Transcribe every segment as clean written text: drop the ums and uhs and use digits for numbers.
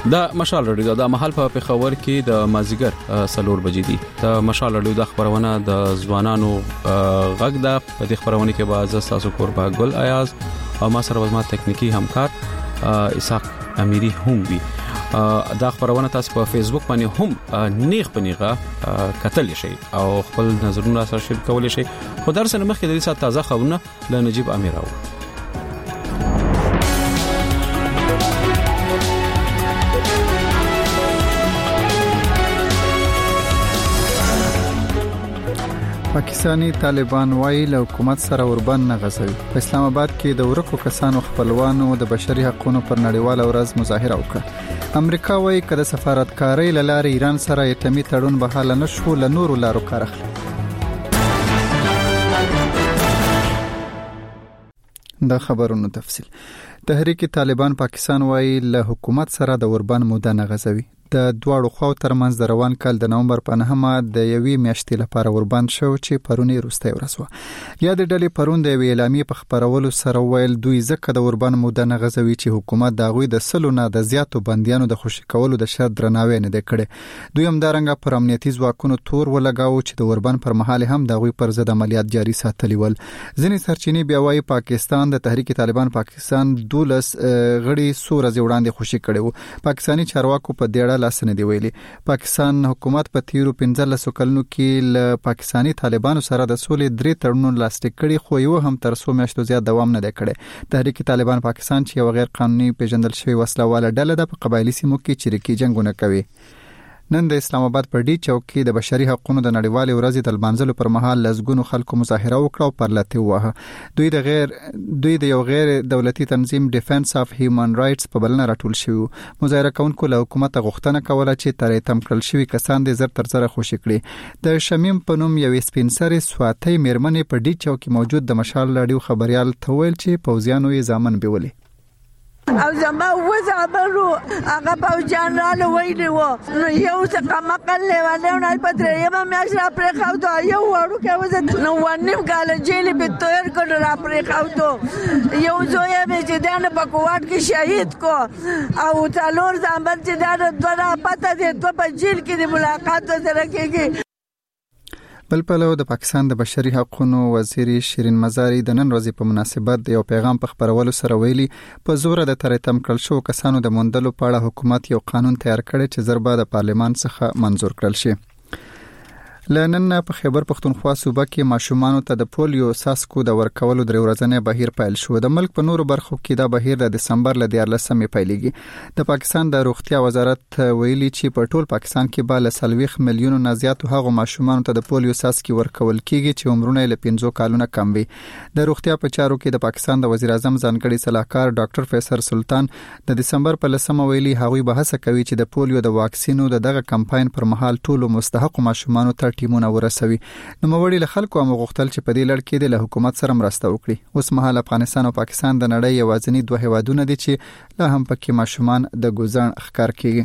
دا مشال رادیو د محل په پېښور کې د مازیګر 4 بجې دي. د مشال رادیو د خبرونه د ځوانانو غږ ده. په دې خبرونه کې به تاسو قربا ګل ایاز او ما سره وزما تکنیکی همکار اسحاق امیری هم وي. دا خبرونه تاسو په فیسبوک باندې هم نیغ پنیغه کتل شي او خپل نظرونه سره شریک کول شي. خو درس نه مخکې د دې سات تازه خبرونه له نجيب امیر راو. پاکستانی طالبان وايي له حکومت سره اوربند نه غځوي. په اسلام آباد کې د ورکو کسانو خپلوانو د بشري حقوقو پر نړیواله ورځ مظاهره وکړه. امریکا وايي کله سفارتکاري لاره ایران سره ایټمي تړون بحاله نشو له نورو لارو کار اخلي. دا خبرونو تفصیل. تحریک طالبان پاکستان وايي له حکومت سره د اوربند موده نه غځوي. د دواړو خواو ترمنځ د روان کال د نومبر په 9مه د یوې میاشتې لپاره اوربند شو چې پرونی روستۍ ورځ و. یا د ډلې پرون د اعلامیې په خبرولو سره ویل دوی ځکه د اوربند موده نه غځوي چې حکومت د غوي د سلونه د زیاتو بنديانو د خوشی کولو د شرط درناوی نه کړي. دوی هم دارنګه پر امنیتي ځواکونو تور ولګاو چې د اوربند پر مهال هم د غوي پر ضد عملیات جاري ساتلی ول. ځینې سرچینې بیا وايي پاکستان د تحریک طالبان پاکستان 12 غړي سورز وړاندې خوشی کړي وو. پاکستانی چارواکو په ډېر لاسنه دی ویلي. پاکستان حکومت په تیرو 15 کلونو کې له پاکستانی طالبانو سره د سولې 3 تړونونو لاسلیک کړي خو یو هم تر 100 میاشتو زیات دوام نه کړي. تحریک طالبان پاکستان چې یو غیر قانوني پیژندل شوی وسله واله ډله ده په قبایلی سیمو کې چریکي جنگونه کوي. نن د اسلام آباد په ډی چوک کې د بشري حقوقو د نړیوالې ورځې د لمانځلو پر مهال لزګونو خلکو مظاهره وکړه او پر لته وه. دوی د یو غیر دولتي تنظیم ډیفنس اف هیومن رائټس په بلنه راټول شوی. مظاهره کوونکو له حکومت غوښتنه کوله چې ترې تم کړل شوی کسان د زر تر زر خوشی کړي. د شمیم په نوم یو سپینسري سواتي میرمنې په ډی چوک کې موجود د مشال رادیو خبريال ته ویل چې پوزیانو یې ځامن بیولي. او زما وځابلو هغه پوجان را لویلی و نو یو څه مقل لیوانه نه پدری یم مې را پرې خاوته یو وړو کې وځ نو ونیم کال جیل به تیر کړ را پرې خاوته یو زوی به چې دنه په کوټ کې شهید کو او څلور ځامن چې دا دوه پته دي دوه په جیل کې د ملاقات سره کېږي. بل پلو د پاکستان د بشري حقوقو وزیر شیرین مزاری د نن ورځې په مناسبت د یو پیغام په خبرولو سره ویلي په زور د ترتم کړل شو کسانو د موندلو په اړه حکومت یو قانون تیار کړی چې ضربه د پارلمان څخه منزور کړل شي. لنن په خیبر پختونخوا صوبه کې ماشومانو ته د پولیو ساسکو د ورکولو درې ورځې بهیر پیل شو. د ملک په نورو برخو کې دا بهیر د دسمبر ل 14مې پیلېږي. د پاکستان د روغتیا وزارت ویلي چې په ټول پاکستان کې به ل 40 میلیون نه زیات هغو ماشومانو ته د پولیو ساسکي ورکول کیږي چې عمرونه له 15 کالونو کم وي. د روغتیا په چارو کې د پاکستان د وزیر اعظم ځانګړي صلاحکار ډاکټر فیصل سلطان د دسمبر په 10مه ویلي هغوی به هڅه کوي چې د پولیو د واکسینو دغه کمپاین پر مهال ټول مستحق ماشومانو ته ټیمونه ورسوي. نو موړي له خلکو هم غوښتل چې په دې لړ کې د حکومت سره مرسته وکړي. اوس مهال افغانستان او پاکستان د نړۍ یوازینی دوه هیوادونه دي چې لا هم پکې ماشومان د ګوزن ښکار کوي.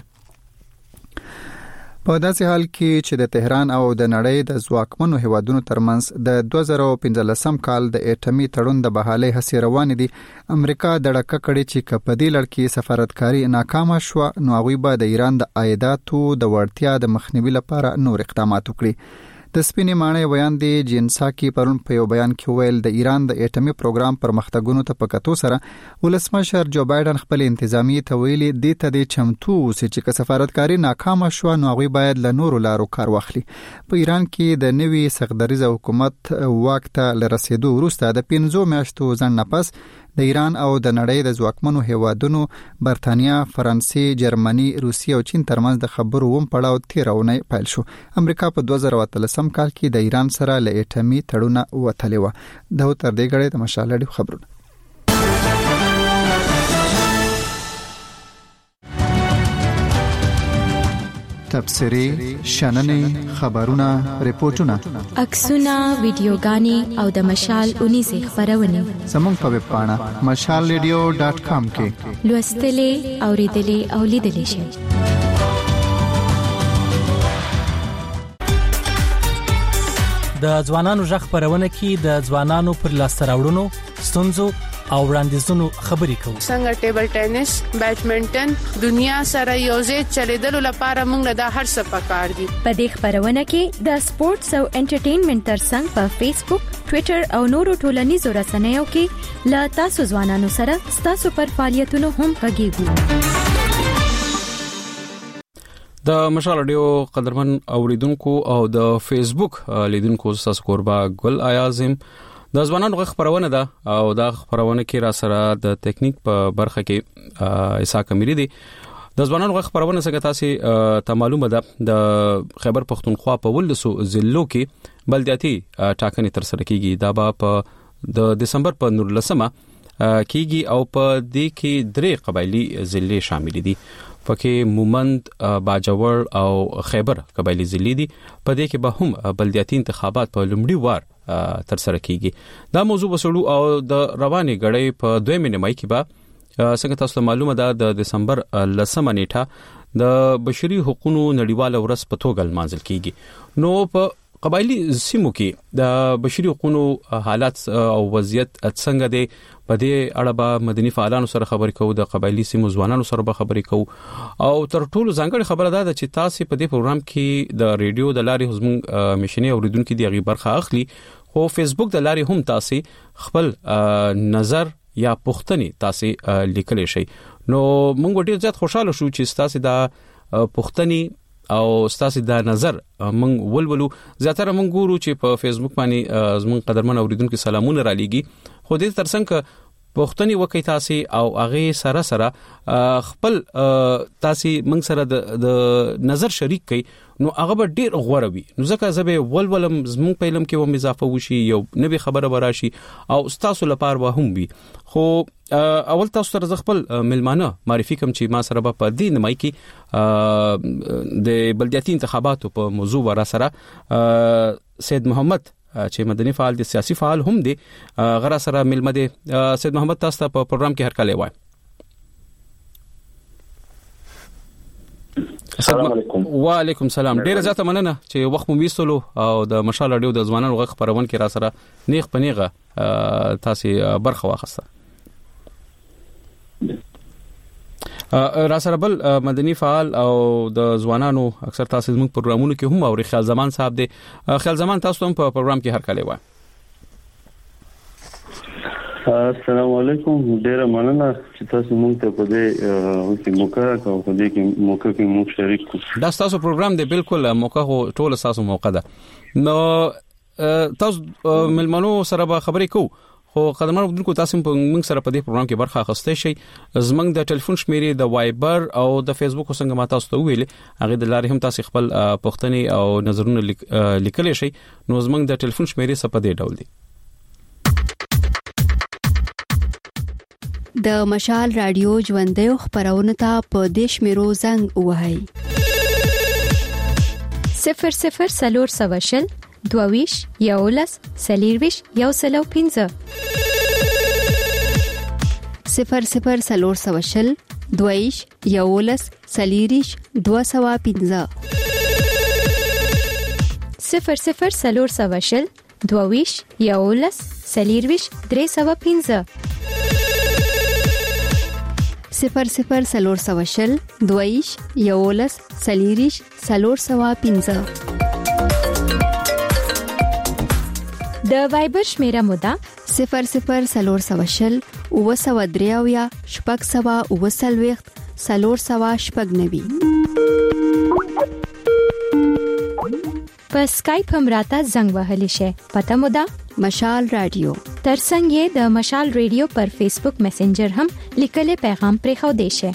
په داسې حال کې چې د تهران او د نړۍ د ځواکمنو هیوادونو ترمنځ د 2015 کال د ایټمي تړون د بحالۍ هڅې روانې دي، امریکا د ډکه کړي چې کپدی لړکی سفارتکاری ناکامه شو نو هغوی به د ایران د عایداتو د وړتیا د مخنیوي لپاره نور اقدامات وکړي. د سپینې ماڼۍ ویاندې جنساکی پرون په یو بیان کې ویل د ایران د ایټمي پروګرام پرمختګونو ته په کتو سره ولسمشر جو بایدن خپل انتظامی ته ویلي دي ته د چمتو چې سفارتکاری ناکامه شو نو هغوی باید له نورو لارو کار واخلي. په ایران کې د نوي سختدریزه حکومت واک ته لرسېدو وروسته د 15 میاشتو ځنډ نه پس د ایران او د نړۍ د ځواکمنو هیوادونو برتانیا، فرانسې، جرمني، روسیه او چین ترمنځ د خبرو پړاو تیرونه پیل شو. امریکا په 2013 کال کې د ایران سره له ایټمي تړونه وتلې و. د تر دې غړې د مشالړي خبرونه تبصری، شننې، خبرونه، ریپورتونه، عکسونه، ویډیوګانې او د مشال 19 خبرونه زموږ په ویب پاڼه mashalradio.com کې لوستلې، اوریدلې او لیدلې شئ. د ځوانانو ژغ خبرونه کې د ځوانانو پر لاسته راوړنو، ستونزو او وړاندیزونو خبرې کوو. څنګه ټیبل ټینس، بیډمنټن دنیا سره یوځای چلیدلو لپاره موږ له هر څه پکار دي. په دې خبرونه کې د سپورتس او انټرټینمنټ ترڅنګ په فیسبوک، ټوئیټر او نورو ټولنیزو رسنیو کې له تاسو ځوانانو سره ستاسو پر فعالیتونو هم غږیږو. د مشال رادیو قدرمن اوریدونکو او د فیسبوک لیدونکو تاسو قربا ګل ایازم د ځوانانو خبرونه ده او دا خبرونه کې را سره د ټیکنیک په برخه کې اسحاق امیری دي. د ځوانانو خبرونه څنګه تاسو ته معلومه ده د خیبر پختونخوا په ولسو ضلعو کې بلدیاتي ټاکنې تر سره کیږي. دا په د دسمبر په 19مه کیږي او په دې کې 3 قبایلی ضلع شامل دي. پکې مومند، باجوړ او خیبر قبایلی ضلع دي. په دې کې به هم بلدیاتي انتخابات په لومړي وار تر سره کیږي. دا موضوع وسړو او د رواني غړې په 2 مې کې به څنګه تاسو معلومه ده د دسمبر 10مه نیټه د بشري حقوقو نړیواله ورځ په توګه لمانځل کیږي. نو په قبایلی سیمو کې د بشري حقوقو حالات او وضعیت څنګه دي په دې اړه به مدني فعالانو سره خبرې کوو، د قبایلی سیمو ځوانانو سره به خبرې کوو او تر ټولو ځانګړي خبره ده چې تاسو په دې پروګرام کې د ریډیو د لارې زموږ مشنې اوریدونکو دی غي برخه اخلي. خو فیسبوک د لارې هم تاسو خپل نظر یا پوښتنې تاسو لیکلی شئ. نو موږ ډیر زیات خوشاله شو چې تاسو دا پوښتنې او تاسو دا نظر موږ ولولو. زیاتره موږ ګورو چې په فیسبوک باندې زموږ قدرمن اوریدونکو سلامونه را لېږي، خو دې ترڅنګ پوښتنې وکړئ تاسو او هغه سره خپل تاسو موږ سره د نظر شریک کړئ. نو هغه به ډیر غوړه وي. نو ځکه زبې ولولم زموږ په علم کې و اضافه وشي، یو نوې خبره وراشي او تاسو لپاره به هم وي. خو اول تاسو سره خپل ملمانه معرفي کوم چې ما سره په دې نمای کې د بلدیاتي انتخاباتو په موضوع ورا سره سید محمد چې مدني فعال دي، سیاسي فعال هم دي، غره سره ملمه دي. سید محمد تاسو ته په پروګرام کې هرکلی وای. السلام علیکم. وعلیکم السلام. ډیر زیاته مننه چې وخت مو ویستلو او د مشال رادیو د ځوانانو غږ خبرونه کې را سره نیغ پنیغه تاسو برخه واخسته. را سره بل مدني فعال او د ځوانانو اکثر تاسو زموږ پروګرامونو کې هم او خیال زمان صاحب دی. خیال زمان تاسو هم په پروګرام کې هرکلی وای. السلام علیکم. ډیر مننه چې تاسو موږ ته په دې موقع کې موږ شریک کو. دا تاسو پروګرام دی، بالکل موقع هو ټول تاسو موقع ده. نو تاسو ملمنو سره به خبرې کوو، خو قدمانو بدونکو تاسو په موږ سره په دې پروګرام کې برخه اخیستئ شئ. زمنګ د ټلیفون شمیرې د وایبر او د فیسبوک څنګه ما تاسو ته ویل هغه د لارې هم تاسو خپل پوښتنې او نظرونه لیکلی شئ. نو زمنګ د ټلیفون شمیرې څه په دې ډول دي: د مشال رادیو ژوندۍ خبرونه ته په دیش میرو زنګ وهاي 00 22 یولس سلیرویش یو سلو 15 00 22 یولس سلیریش 215 00 22 یولس سلیرویش 315 00 22 یولس سلیریش 315. د وایبر شمیره مودا 00 وسودریاویا شپږ سوا وسلويخت سلور سوا شپږ نوي. په سکایپ هم راته زنګ وهلی شي. پته مودا مشال رادیو. ترڅنګ یې د مشال رادیو پر فیسبوک میسنجر هم لیکلي پیغام پرې خو دی شي.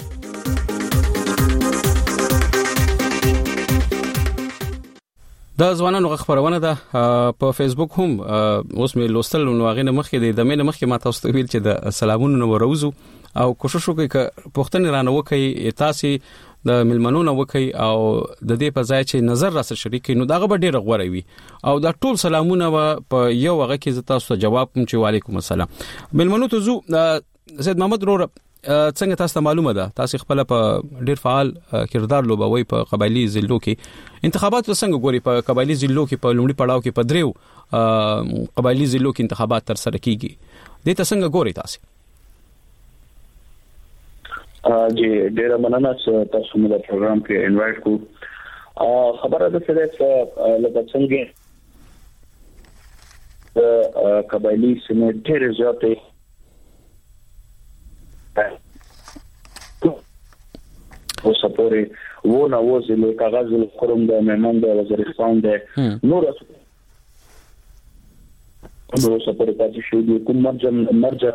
دا ځوانانو خبرونه ده په فیسبوک هم اوس مې لوستل نو هغه نه مخکې د مې نه مخکې ما تاسو ته ویل چې د سلامونو نو وروزو او کوشش وکړئ ک پښتنه رانه وکړئ تاسو د ملمنونو وکړئ او د دې په ځای چې نظر را سره شریک نو داغه به ډیره غوړی وي او دا ټول سلامونه په یو هغه کې تاسو ته جواب کوم چې وعلیکم السلام. ملمنو ته زو سید محمد رور څنګه تاسو معلومه ده تاسو خپل په ډیر فعال کردار لوبوي په قبایلی ضلعو کې انتخابات څنګه ګوري په قبایلی ضلعو کې په لومړي پړاو کې په دریو قبایلی ضلعو کې انتخابات تر سره کیږي دې څنګه ګوري تاسو؟ جی ډیره مننه چې تاسو موږ په پروګرام کې انوایټ کو. خبره ده چې لکه څنګه قبایلی سیمې ډېر زیاتې او سپوري وونه وزله کاغذ له قرم د مهمان د وزیرستان د نور نو سپوري پاتې شو د کوم مرجع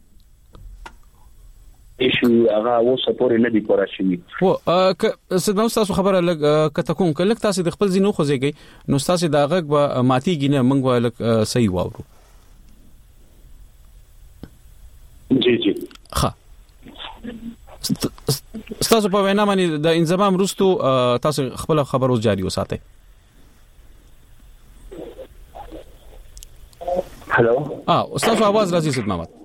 ایشو هغه و سپوري نه دی کورا شي. و سدنو تاسو خبره لګ کته کوم کله تاسو د خپل زینو خوځيږي نو تاسو دا غږ به ماتيږي نه منګ ولک صحیح واورو. جی ها تاسو په وینا باندې د انضمام وروستو تاسو خپل خبرو جاری وساتئ. هلو تاسو आवाज راځي سید محمد.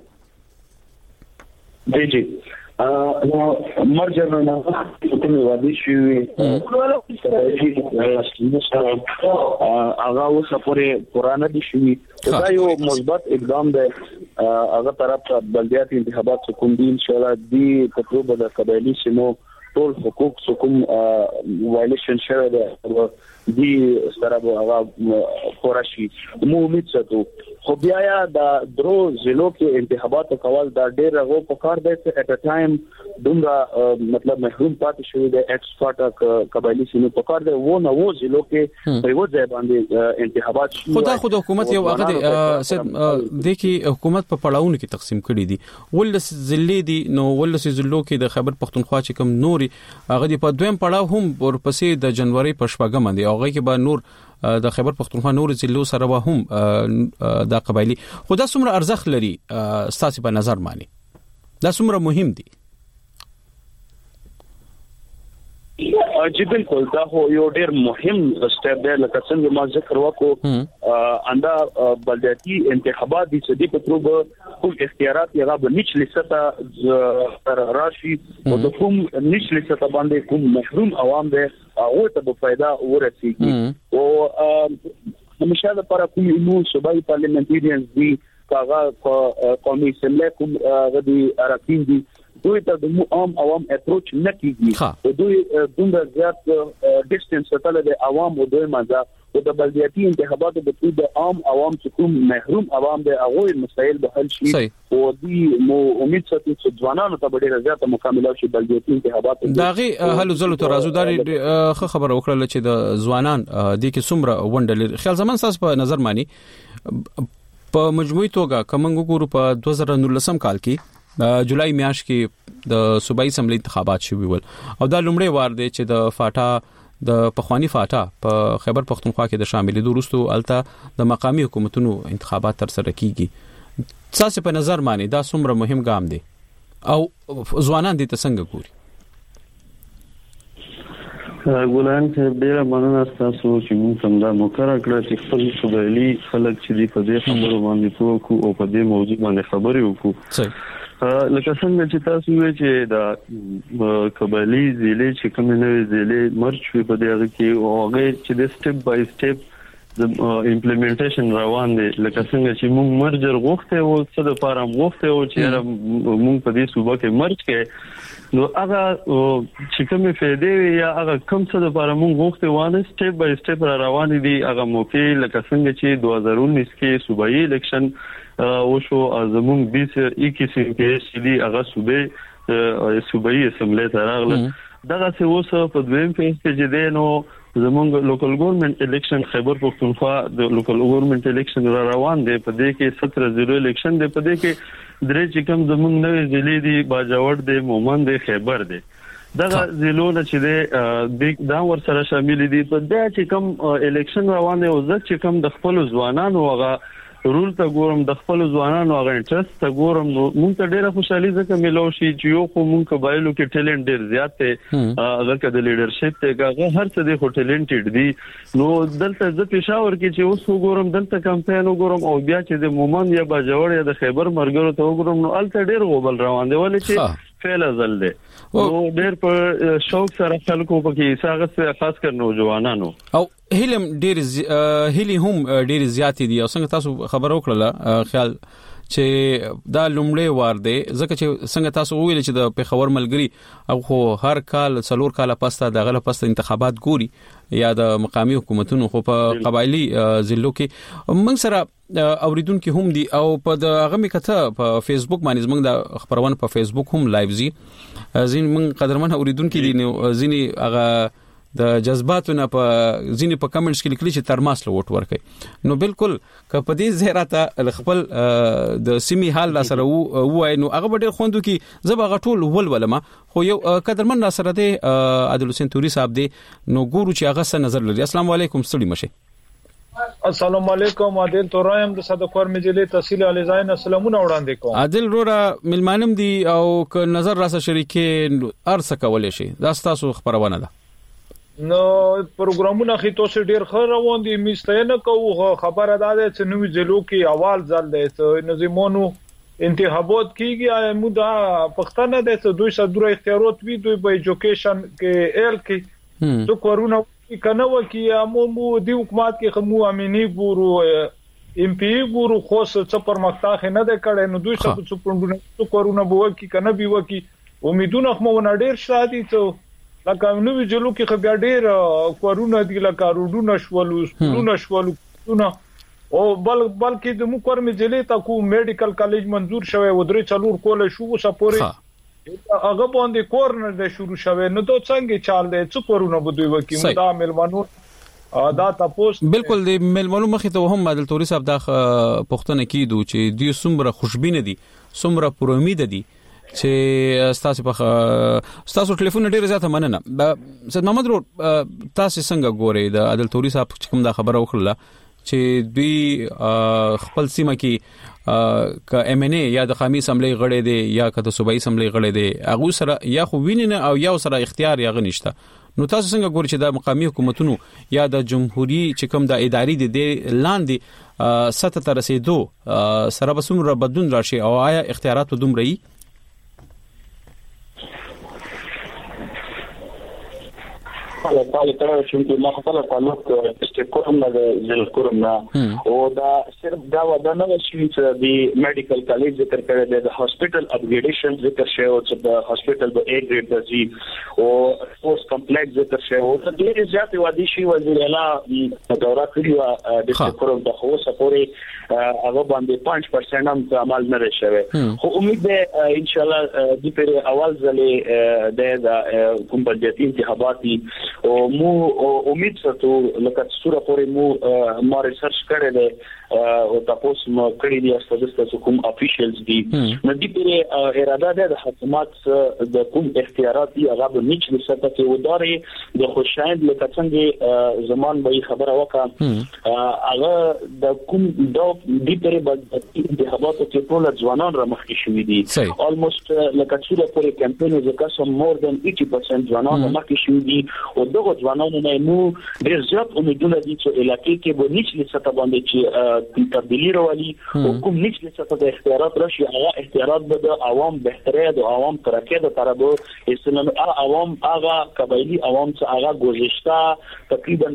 جی نو مرجع نه کومه وادي شي هغه اوس پورې قرآن دي شي دا یو مثبت اقدام دی هغه طرف ته بلدیاتي انتخابات کوم دي ان شاء الله دی تقریبا د قبایلی سیمو ټول حقوق کوم وایلیشن شوه ده دی سره هغه خورشي مو امید ساتو. خو بیا د درو ضلعو کې انتخابات کول دا ډېر غو په کار دی چې اټ ا ټایم دومره مطلب محروم پاتې شوی دی ایکسپورټ قبایلی سیمو په کار دی و نه و ضلعو کې په یو ځای باندې انتخابات شي. خود حکومت یو هغه د کې حکومت په پړاوونو کې تقسیم کړي دي ولس ضلع دي نو ولس ضلعو کې د خیبر پختونخوا چې کوم نوري هغه دی په دویم پړاو هم ورپسې د جنوري په شپږم باندې هغه کې به نور د خیبر پختونخوا نور ضلعو سره به هم د قبایلی خدا څومره ارزښت لري ستاسو په نظر مانی دا څومره مهم دي؟ جی بالکل دا هو یو ډیر مهم سټپ دی لکه څنګه ما ذکر وکړو اندا بلدیاتي انتخابات دي چې په تروب کوم اختیارات یې غو نشلي ستا راشي او د کوم نشلي ستا باندې کوم محروم عوام دي هغه ته په فائدہ ورسیږي او همیشه لپاره کوم نو صوبایي پارلیمنټریانز دي کاغه قومي اسمبلی کوم غدي اراکین دي دوی ته د عام عوام اپروچ نه کیږي دوی دومره زیات ډیسټنس سره د عوام او دوی مزه او د بلدیاتي انتخاباتو د عام عوام چې کوم محروم عوام د هغه مسایل به حل شي او دوی مو امید ساتي چې ځوانانو ته ډیره زیاته مکمله شي بلدیاتي انتخابات داغي حل زلو ته رازوداري خبر وکړل چې د ځوانان د کې څومره وندل خیال زمان ساس په نظر مانی په مجموعي توګه کومنګ ګورو په 2019 کال کې جولای میاشت کې د صوبایي اسمبلی انتخابات شوي ول او دا لومړی وار دی چې د فاټا د پخوانی فاټا په خیبر پختونخوا کې د شاملېدو وروسته الته د مقامی حکومتونو انتخابات تر سره کیږي. تاسو په نظر مانی دا څومره مهم ګام دی او ځوانان دې څنګه ګوري؟ ګولان ته ډیره مننه تاسو چې موږ څنګه مقرره کړل چې خپل صوبایي خلک چې دی په دې خبرو باندې توکو او په دې موضوع باندې خبرې وکړو. لکه څنګه چې تاسو وایي چې دا قبایلی ضلع چې کوم نوې ضلع مرچ په دې هغه کې او هغه چې د سټپ بای سټپ د امپلیمنټیشن روان دي لکه څنګه چې موږ مرجر غوښته او څه د فارم غوښته او چې موږ په دې صوبه کې مرچ کې نو هغه چې کوم فائدې یا هغه کوم څه د فارم غوښته وانه سټپ بای سټپ روان دي هغه موقع لکه څنګه چې 2019 کې صوبایي الیکشن او شو زمون 2021 کې چې دی هغه صوبایي اسمبلی ته راغله دغه څه اوس په دویم فیز کې دی نو زمون لوکل ګورنمنت الیکشن خیبر پختونخوا د لوکل ګورنمنت الیکشن روان دی په دې کې 17 زیرو الیکشن دی په دې کې درې چې کوم زمون نوې ضلع دی باجوړ دی مومن دی خیبر دی دغه ضلعونه چې د دا ور سره شامل دي په دې چې کوم الیکشن روان دی او ځکه چې کوم د خپل ځوانانو هغه رول ته ګورم د خپل ځوانانو هغه انټرست ته ګورم نو موږ ته ډیره خوشحالي ځکه ملو شي چې یو خو موږ قبایلو کې ټیلنټ ډیر زیات دی هغه د لیډرشپ ته هغه هر څه د ټیلنټډ دي نو دلته د پېښور کې چې اوس وګورم دلته کمپاین وګورم او بیا چې د مومن یا باجوړ یا د خیبر مرګرو ته وګورم نو الته ډیر غوبل روان دی ولې چې فعل ازل دی نو ډیر په شوق سره خلکو پکې ساغه خاص کر نوجوانانو او هیلم ډیر هیلی هم ډیر زیات دي او څنګه تاسو خبر وکړه خیال چې دا لومړی وار دی ځکه چې څنګه تاسو ویل چې د پیښور ملګری او خو هر کال 4 کال پسته د غل پسته انتخابات ګوري یا د مقامی حکومتونو خو په قبایلی ضلعو کې موږ سره اوریدونکو هم دي او په دغه میکته په فیسبوک باندې موږ د خبرونه په فیسبوک هم لایو زی زین موږ قدرمن اوریدونکو دي ځینی هغه د جذباتونه په ځینې په کمنټس کې لیکلي چې ترماس له ووټ ورکړي نو بالکل که په دې زهراته خپل د سیمې حال را سره وای نو هغه ډېر خوندو کې زب هغه ټول ولولما خو یو قدرمن را سره دی عادل حسین توري صاحب دی نو ګورو چې هغه څه نظر لري. السلام علیکم ستړي مشه. السلام علیکم عادل تورایم د صدقور مجلې تحصیل علی زاین سلامونه وړاندې کوم. عادل رورا ملمانم دی او که نظر را سره شریکې ارڅ کولې شي دا تاسو خبرونه ده نو پروګرامونه خې تاسو ډیر ښه روان دي مستنه کوو خبره ده چې نوې ضلعو کې اول ځل دی چې نظمونو انتخابات کیږي مودا پښتنه ده چې دوی صدور اختیارات وی دوی په ایجوکیشن کې ال کې تو کورونه کنه وکي مو دی حکومت کې خمو امني ګورو ام پی ګورو خو څه پرمختګ نه ده کړي نو دوی څه پوندونه تو کورونه بو کې کنه بي وکي امیدونه خمو نه ډیر شادي ته لکه نوې جلو کې خو بیا ډېر کورونه دي لکه روډونه شولو او بلکې د مو کور مې جلې تا کو میډیکل کالج منزور شوی و درې چلور کولې شو سپوري هغه باندې کور نه د شروع شوی نو دوه څنګه چال دی څو کورونه بده وکي مدا ملمنو دا تاسو بالکل د ملمنو مخې ته هم عادل توري صاحب دا پښتنه کیدو چې دوی څومره خوشبینه دي څومره پر امید دي چې تاسو ټلیفون ډیر زیاته مننه. سید محمد رو تاسو څنګه ګورئ د عادل توري صاحب کوم دا خبره وکړه چې دوی خپل سیمه کې ک ام ان ای یا د قومي اسمبلی غړي دي یا د صوبایي اسمبلی غړي دي هغه سره یا خو ویننه او یا سره اختیار یا غنښت نو تاسو څنګه ګورئ چې د مقامی حکومتونو یا د جمهوریت چې کوم د اداري دي لاندې سطح ته رسیدو سره بسوم را بدون راشي او آیا اختیارات دومره حالا ترى شو ما خطر تعلق استقرارنا للكورونا وده صرف دعوة ده نوشي the medical college ذكر كده the hospital upgradation ذكر شيء the hospital ب A grade ده زي و sports complex ذكر شيء وده زيادة ودي شيء وزير لا دورات كلها استقرار ده هو سفوري أغلب عندي 5% هم عمل نرشة هو أميد إن شاء الله دي في أول زلي ده كم بديتي انتخاباتي او مو امید ساتو لکه څوره پورې مو ما ریسرچ کړی دی او تاسو مو کړی دی چې کوم افیشلز دي نو دې په اراده ده د حکومت د کوم اختیارات دی هغه به نشي ساتل کې وداري د خوشایند لکه څنګه زمان به خبره وکړه هغه د کوم دې په انتخاباتو کې ټول ځوانان را مخکې شوي دي almost لکه څوره پورې کمپاین ځکه سم more than 80% ځوانان مخکې شوي دي او دغه ځوانانو نه مو ډېر زیات امیدونه دي چې علاقې کې به نشي ستا باندې چې تبدیلی راولي او کوم نشي ستا د اختیارات راشي هغه اختیارات به د عوام بهتره د عوام ترقه د طرفو اسلام عوام هغه قبایلی عوام چې هغه گذشته تقریبا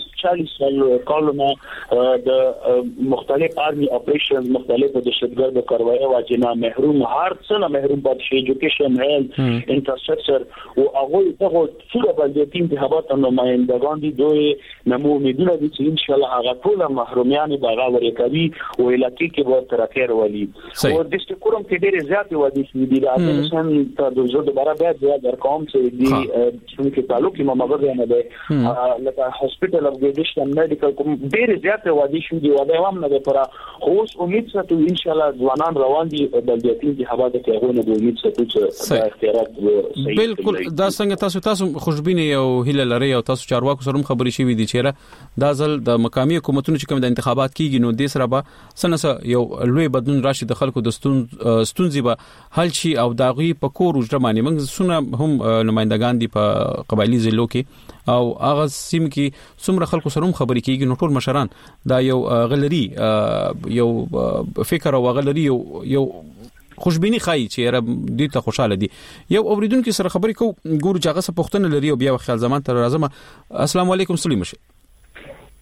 40 کالونه د مختلف آرمی اپریشنز مختلف دهشتګرد کاروایی واجنه محروم هر څه نه محروم پات شي ایجوکیشن هیلث انفراستراکچر او هغه دغه څه باندې انتخابات نمایندگان دي دوی نمو امیدونه دي چې ان شاء الله هغه ټول محرومیان به هغه ورکوي او علاقې کې به ترقه ولي او د استقرام کې ډېر زیات ودی چې دي راځي ته د زړه د برابر زیات درکوم چې دي چې تعلق ما مبر نه ده لکه هسپټل اپګریډیشن میډیکل کوم ډېر زیات ودی شو دي ودا هم نه پر اوس امید ساتو ان شاء الله ځوانان روان دي بلدیاتي انتخابات کې هغه نه امید ساتو چې اختیارات بالکل دا څنګه تاسو خوشبینه او هیله لري او تاسو چارواکو سره خبري شي وي دي چیرې دا ځل د مقامی حکومتونو چې کوم د انتخابات کیږي نو د سره به سنسه یو لوی بدلون راشي د خلکو د ستونزې به حل شي او داغي په کور وجره باندې موږ سونه هم نمائندگان دي په قبایلی ضلعو کې او هغه سیم کې څومره خلکو سره خبري کیږي نو ټول مشران دا یو غلري یو فکر او غلري یو خوشبینی خای چې را دې ته خوشاله دي یو اوریدونکو سره خبرې کو ګورو چې هغه څه پښتنه لري او بیا خیال زمان تر راځم. السلام علیکم سلیم شه.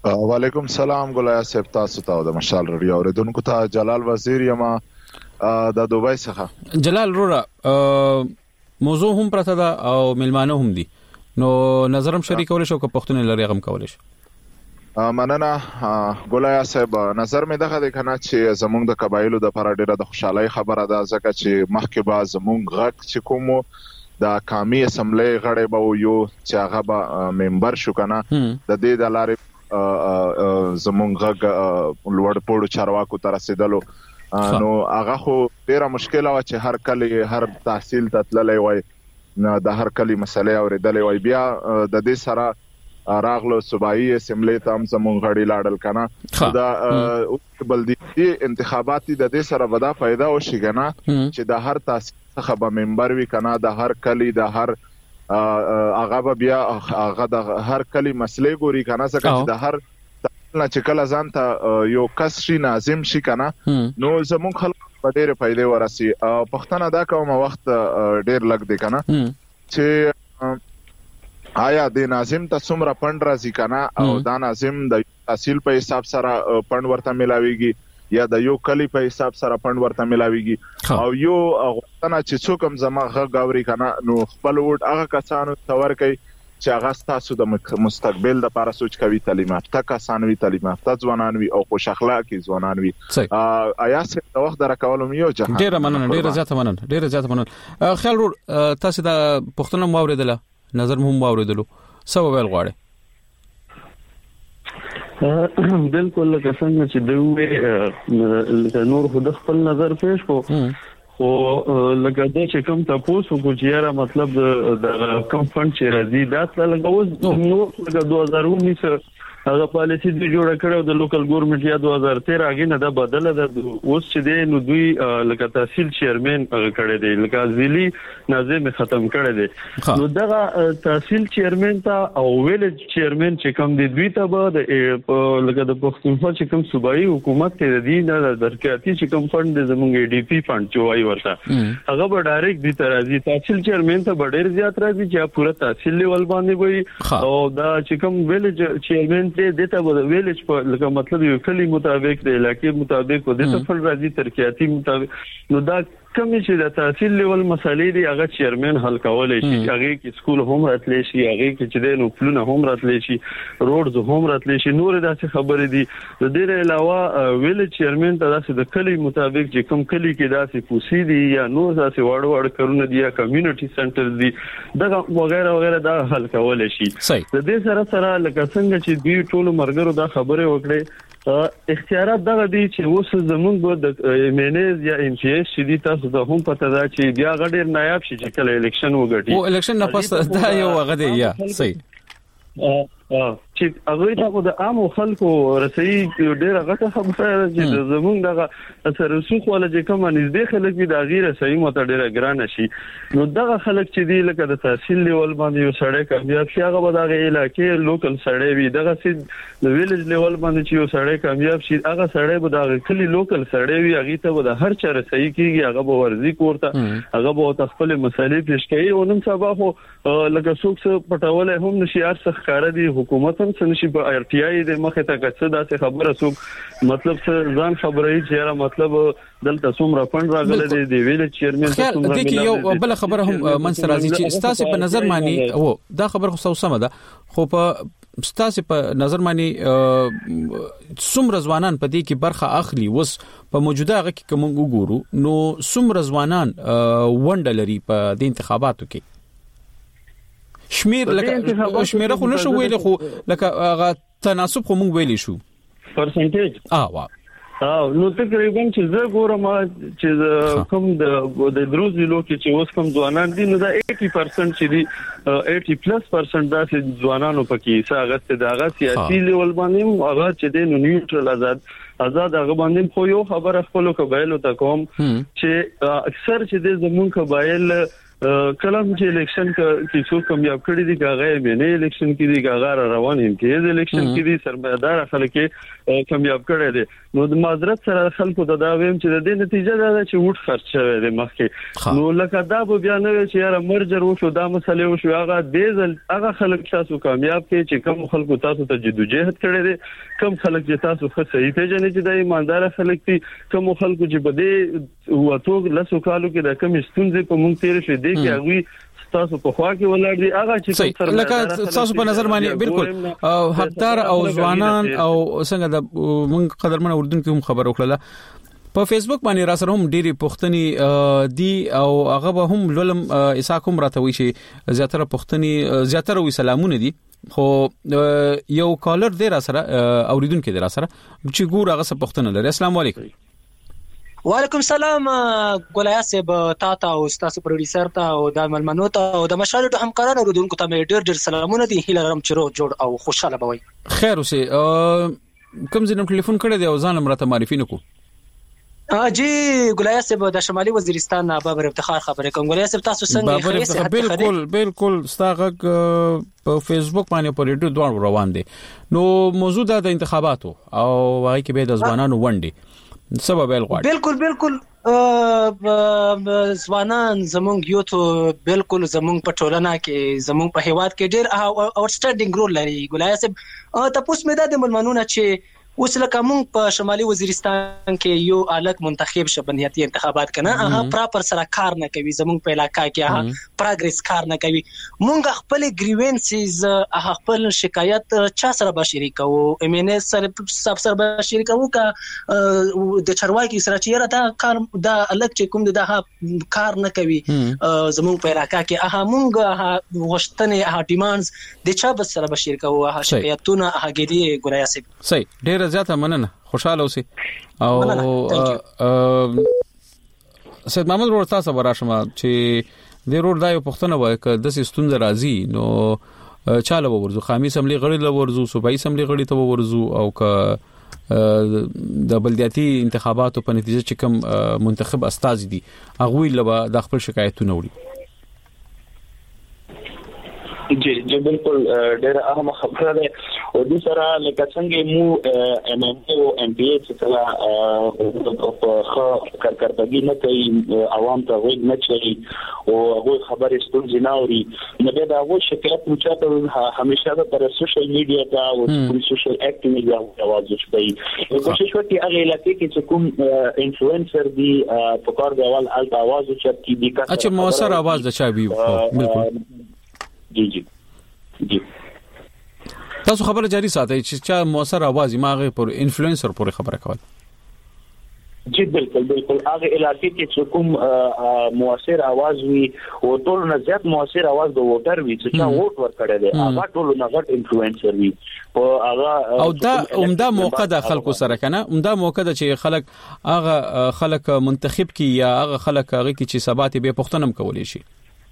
وعلیکم سلام ګلای صاحب، تاسو ته د مشال رادیو اوریدونکو ته جلال وزیر یم د دوبۍ څخه. جلال رورا موضوع هم پرته ده او ملمانه هم دي، نو نظرم شریکول شو که پښتون لري غم کول شي. مننه ګلای صاحب، نظر مې دغه د کنه چې زمونږ د قبایلو د پر ډیره د خوشحالي خبره ده، ځکه چې مخکې با زمونږ غږ چې کومو د قومي اسمبلی غړي به یو چې هغه به ممبر شو کنه، د دې د لارې زمونږ غږ لوړ پوړو چارواکو ته رسیدلو، نو هغه خو ډیره مشکله و چې هر کلی هر تحصیل ته تللی وای، د هر کلی مسلې اوریدلې وای. بیا د دې سره راغلو صوبایي اسمبلی ته هم زمونږ غړي لاړل کنه، دا بلدي انتخابات د دې سره ودا پیدا وشي کنه چې د هر تحصیل څخه به ممبر وي کنه، د هر کلی د هر هغه بیا هغه د هر کلی مسلې ګوري کنه، ځکه چې د هر نه چې کله ځان ته یو کس شي ناظم شي کنه، نو زموږ خلک په ډېر فائدې ورسي. پښتنه دا کومه وخت ډېر لګ دی کنه چې آیا د ناظم ته څومره پند راځي کنه، او دا ناظم د تحصیل په حساب سره پند ورته ملاويږي یا د یو کلی په حساب سره پند ورته ملاويږي، او یو غوښتنه چې څوک هم زما غږ اوري کنه، نو خپل وډ هغه کسانو تور کوي چې هغه ستاسو د مستقبل لپاره سوچ کوي، تعلیم یافته کسان وي، تعلیم یافته ځوانان وي او خوش اخلاقی ځوانان وي. آیا څه د وخت درکولم یو جهان ډیره مننه، ډیره زیاته مننه. خیال ور تاسو د پښتون مو اوریدله، نظر مو اوریدلو، سبب ول غواړي؟ بالکل لکه څنګه چې دوی نور خو د خپل نظر پیش کو، خو لکه دا چې کوم تاسو کو چیرې مطلب د کوم فند چې راځي دا لګوز نو لکه 2019 هغه پالیسی د جوړ کړو د لوکل ګورنمنت یا 2013 هغه نه دا بدله ده. اوس چې دی نو دوی لکه تحصیل چیرمن کړی دی، لکه ځلی ناظم ختم کړی دی، نو دا تحصیل چیرمن ته او ویلج چیرمن چې کوم دی دوی ته به لکه د پښتونخوا چې کوم صوبایي حکومت ته دی نه درکاتی چې کوم فند زمونږ ای ډی پی فند چوي ورته هغه به ډایرکټ دی ترازی تحصیل چیرمن ته به ډیر زیات راځي چې پوره تحصیل لیول باندې وي، او دا چې کوم ویلج چیرمن دته به ویلج په لکه مطلب یو کلی مطابق د علاقې مطابق د تفل راځي ترکیاتی مطابق، نو دا کوم چې د تحصیل لیول مسالې دی هغه چیرمن حل کولای شي، هغه کې سکول هم راتلی شي، هغه کې چې د نوپلونه هم راتلی شي، روډز هم راتلی شي، نور داسې خبرې دي. د دې علاوه ویلج چیرمن ته داسې د کلی مطابق چې کوم کلی کې داسې پوسی دي یا نور داسې وړ کارونه دي یا کمیونټي سنټر دي دا وغیرہ وغیرہ دا حل کولای شي. د دې سره لکه څنګه چې دوی ټول مرګرو دا خبره وکړي، اختیارات دغه دي چې اوس زمونږ د مینز یا ام سی ایس چې دي تاسو ته هم پته ده چې بیا غډیر نایاب شي چې کله الیکشن وګټي، او الیکشن نه پس دا یو غدي یا صحیح چې هغه ته د عام خلکو رسېږي ډېر غټه خبره چې زمونږ دغه سره رسوخ ولا چې کوم نږدې خلک دي د غیر صحیح مت ډېر ګران شي، نو دغه خلک چې دی لکه د تحصیل لیول باندې یو سړی کامیاب شي هغه به دغه علاقې لوکل سړی وي، دغه چې د ویلج لیول باندې چې یو سړی کامیاب شي هغه سړی به دغه کلی لوکل سړی وي، هغه ته به د هر چا رسېږي کیږي، هغه به ورزي کوړه، هغه به خپل مسالې پیش کوي، او نن سبا خو لکه څوک څه پټولای هم نشي، ارڅ ښکار دي حکومت هم سنشي په ار ټي آی د مخه ته کڅه داسې خبره څوک مطلب څه ځان خبرې چې مطلب دلته څومره فند راغله دی ویل چیرمن څومره د کې یو بل خبره هم منځ راځي چې ستاسو په نظر مانی او دا خبره خو سم ده، خو په ستاسو په نظر مانی څومره ځوانان په دې کې برخه اخلي، وس په موجوده هغه کې کوم وګورو نو څومره ځوانان ونډه لري په د انتخاباتو کې؟ شمیر لکه شمیره خو نشو ویل، خو لکه هغه تناسب خو مونږ ویلی شو پرسنټیج نو تقریبا چې زه ګورم چې کوم د دروز ضلعو کې چې اوس کوم ځوانان دي نو دا 80% چې دي 80% دا چې ځوانانو پکې څنګه دغه سیاسي لیول باندې هغه چې د نیوټرل آزاد هغه باندې خو یو خبره خپل قبایل ته کوم چې اکثر چې د زمون قبایل کلام چې الیکشن کې څو کامیاب کړي دي هغه مې نه الیکشن کې دي هغه روان هم کې الیکشن کې دي سرمایدار خلک کامیاب کړي دي نو د معذرت سره خلکو د دا ویم چې د نتیجه دا چې ووټ خرڅ شوی دی مخکې نو لکه دا به بیا نه چې یاره مرجر وشو دا مسلې وشو هغه خلک تاسو کامیاب کې چې کوم خلکو تاسو ته جدوجہد کړي دي کوم خلک چې تاسو ښه صحیح پیژنې چې د ایماندار خلک دي کوم خلکو چې بده وته لاسو کالو کې د کوم ستونزې په مونږ تیر شي دي کې هغه تاسو په خوا کې ولر دي هغه چې سره لکه تاسو په نظر باندې بالکل حقدار او ځوانان او څنګه د مونږ قدرمن اردن کې هم خبر وکړه په فیسبوک باندې را سره هم ډېری پښتني دي او هغه به هم لولم اساکم راتوي شي زیاتره پښتني زیاتره وي سلامونه دي خو یو کالر دی را سره اوریدونکو دی را سره چې ګور هغه څه پښتنه لري. السلام علیکم. وعلیکم السلام ګولیا صاحب تاسو او تاسو پروډوسر ته او د ملمنو ته او د مشالو د همکارانو اوریدونکو ته ډېر سلامونه دي هیله لرم چې روغ جوړ او خوشاله بوي. خیر اوسه کوم ځینم ټلیفون کړی دی او ځان مرته معرفي نکو. جی ګولیا صاحب د شمالي وزیرستان بابر افتخار خبرې کوم. ګولیا صاحب تاسو څنګه بالکل ستاغه په فیسبوک باندې په ریډیو دوه روان دي نو موضوع د انتخاباتو او وايي کې به د ځوانانو ونډه سبب بالکل ځوانان زمونږ یوتو بالکل زمونږ په ټولنه کې زمونږ په هیواد کې ډېر اوټسټینډینګ رول لري. ګولیا صاحب تاسو مې د ملمنونه چې اوس لکه مونږ په شمالي وزیرستان کې یو الګ منتخب شبنیتی انتخابات کنه هغه پراپر سره کار نه کوي زمونږ په علاقہ کې هغه پروګریس کار نه کوي. مونږ خپل گریوینسز خپل شکایت چا سره به شریکو ام ان اس سره سره به شریکو کا د چرواکي سره چې دا کار دا الګ چې کوم دا کار نه کوي زمونږ په علاقہ کې هغه مونږ غوښتنې هغه ډیماندز د چا به سره به شریکو هغه شکایتونه هغه دې ګولیا صاحب. صحیح ډیر زیاته مننه خوشاله اوسئ او سید محمد ورتا صاحب راشمه چې د روډ دایو پښتنه وای ک د سستون راځي نو چاله ورزو خامي سملي غړي له ورزو صوبایي سملي غړي ته ورزو او ک د بلدیاتي انتخاباتو په نتیجه چې کوم منتخب استاد دي هغه له د خپل شکایتونه وړي. جی بالکل ډېر اهم خبره ده او د سره لکه څنګه مو ام ام او ام پی ایچ څخه په کارکړدګي نه کوي عوام ته وایي نه چي او هغه خبرې ستونزې نه اوري نو دا هغه شکایت مو چاته همیشه پر سوشل میډیا ته او سوشل اکټیویټي आवाज کوي کوشش وکړي هغه علاقې کې چې کوم انفلوئنسر دی په کار دی اول الټ आवाज چي دي کا اچھا موثر आवाज د چا وی بالکل جی تاسو خبره جاری ساتئ چې چا موثر आवाज ماغه پر انفلوئنسر پورې خبره کول. جی بالکل هغه علاقې کې چې کوم موثر आवाज وي او ټول نه زیات موثر आवाज د ووټر وي چې چا ووټ ورکړي دي هغه ټول نه غټ انفلوئنسر وي او هغه او دا عمده موقع د خلکو سره کنه عمده موقع د چې خلک هغه خلک منتخب کی یا هغه خلک هغه کی چې ثبات به پښتنم کولای شي.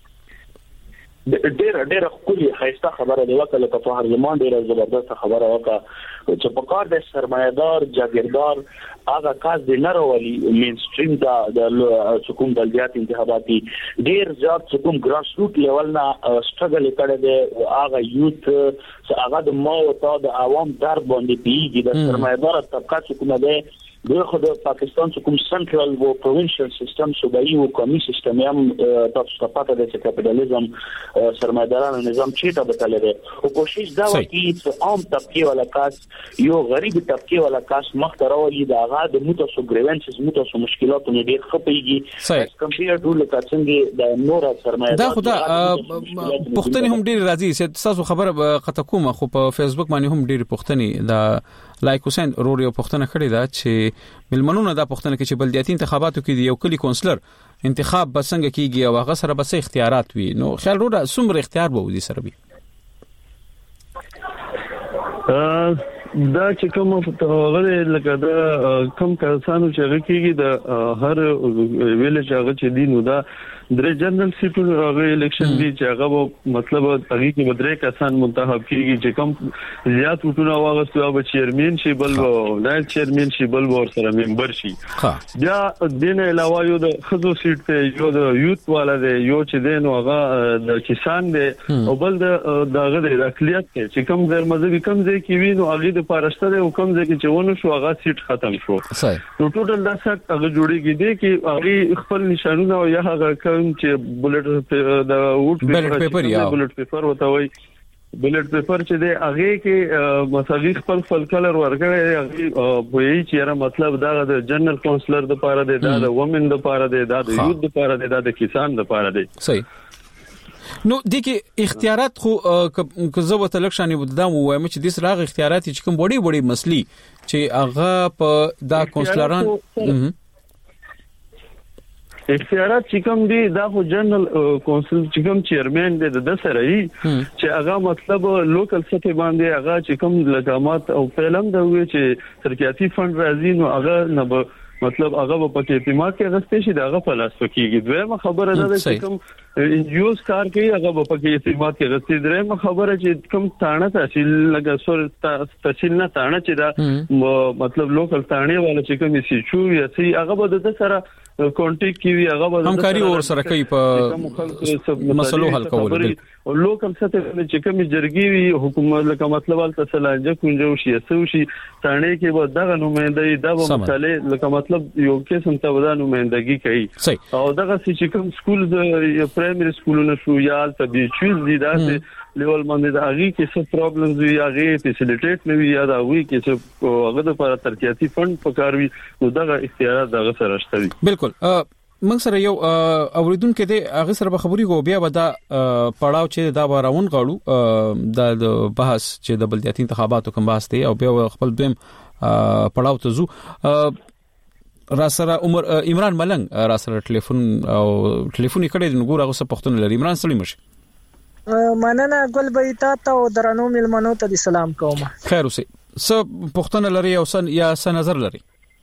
ډېر خولي خیسته خبره دی وکړه په هر زمان ډېر زبردست خبره وکړه چې په کار د سرمایدار جاگیردار هغه کاز د نړولي مین سټریم د حکومت بلدیات انتخاباتي ډېر زیات حکومت ګراس روټ لیول نه سټرګل کړي دی هغه یوت هغه د مو ته د عوام در باندې پیږي د سرمایدار طبقه حکومت دی دغه د پاکستان کوم سنټرال او پروینشل سیستم صوبایي او قومي سیستم هم تاسو ته پته ده چې کاپیټالیزم سرمایدارانو نظام چیرته بتل دی او کوشش دا وکړي چې عام طبقه ولا کاس یو غریب طبقه ولا کاس مختراوي دا غا د متوسو گریوینسز متوسو مشکلاتو نه ډیر خپيږي کمپیر ټول لکه د نور سرمایدار دا خدا پښتني هم ډیر راځي تاسو خبره قطه کومه خو په فیسبوک باندې هم ډیر پښتني دا لایک حسین روري پښتنه کړی دا چې ملمنونه دا پښتنه کې چې بلدیاتي انتخاباتو کې یو کلی کونسلر انتخاب بسنګ کیږي او هغه سره بس اختیارات وي نو خیال وروړه څومره اختیار به ودی سره وي دا چې کوم غوړې لکه دا کم کسانو چې غکیږي د هر ویلج هغه چې دینو دا درې جنرال سیټونو هغه الیکشن دی چې هغه مطلب هغه کې بدرې کسان منتخب کیږي چې کم زیات وټونه واغستو او چیرمن شي بل نائب چیرمن شي بل ور سره ممبر شي بیا دین علاوه یو د خزو سیټ ته یو د یوت والا دی یو چې دین هغه د کسان دی او بل دغه د اقلیت چې کم غیر مذهبي کم ځای کې وینو هغه د پارشته او کم ځای کې چې ونه شو هغه سیټ ختم شو نو ټوټل دا څه هغه جوړیږي دی چې هغه خپل نشانونه او یا هغه چې بولټ د ووټ پیپر وته وي بلټ پیپر چې دی هغه کې مساوي خپل کلر ورکړي هغه وایي چې را مطلب دا د جنرال کونسلر د پاره دی دا د وومن د پاره دی دا د یوت د پاره دی دا د کسان د پاره دی صحیح نو دغه اختیارات خو که زه وته لکشانې ودم وایم چې د سراغ اختیارات چې کوم وړي مسلې چې هغه په دا کونسلران اختیارات چې کوم دي دا خو جنرال کونسل چې کوم چیرمن دی د سره ای چې هغه مطلب لوکل سطح باندې هغه چې کوم لګامات او فعلم دا وی چې ترقیاتی فند راځي نو هغه نه مطلب هغه په کې اعتماد کې غستې شي دغه فلسفه کېږي دویمه خبره ده چې کوم انجیوز کار کوي هغه په کې اعتماد کې غستې درېمه خبره چې کوم تانه تحصیل لګا سور تحصیل نه تانه چې دا مطلب لوکل تانه والا چې کوم سي چو یا سي هغه به د سره کانټیکټ کیوي هغه به همکاري اور سره کوي په مسلو حل کول او لوکل سطح چې کوم جرګي وي حکومت لکه مطلب الته سلانجه کونجو شي سو شي تانه کې به دغه نمائندګي دا به مسله لکه مطلب یو کې سم ته ودا نمائندګي کوي او دغه چې کوم سکول پرایمري سکولونه شو یا الته دي چیز دي داسې لیول باندې دا هغه کې څه پرابلمز وي هغه فیسیلیټیټ نه وي یا دا وی کې څه هغه د لپاره ترقیاتی فند پکاروي نو دغه اختیارات دغه سره شته بالکل موږ سره یو اوریدونکو دی هغه سره خبري کو بیا ودا پړاو چې دا راون غاړو د بحث چې د بلدیاتي انتخاباتو کوم بحث دی او بیا خپل دویم پړاو ته زو را سره عمران ملنګ را سره ټلیفون کړي نو ګور هغه څه پښتون لري عمران سلیم شي مننه ګل بیتا ته او درنو ملمنو ته سلام کوم خیر اوسې څه پښتون لري او یا څه نظر لري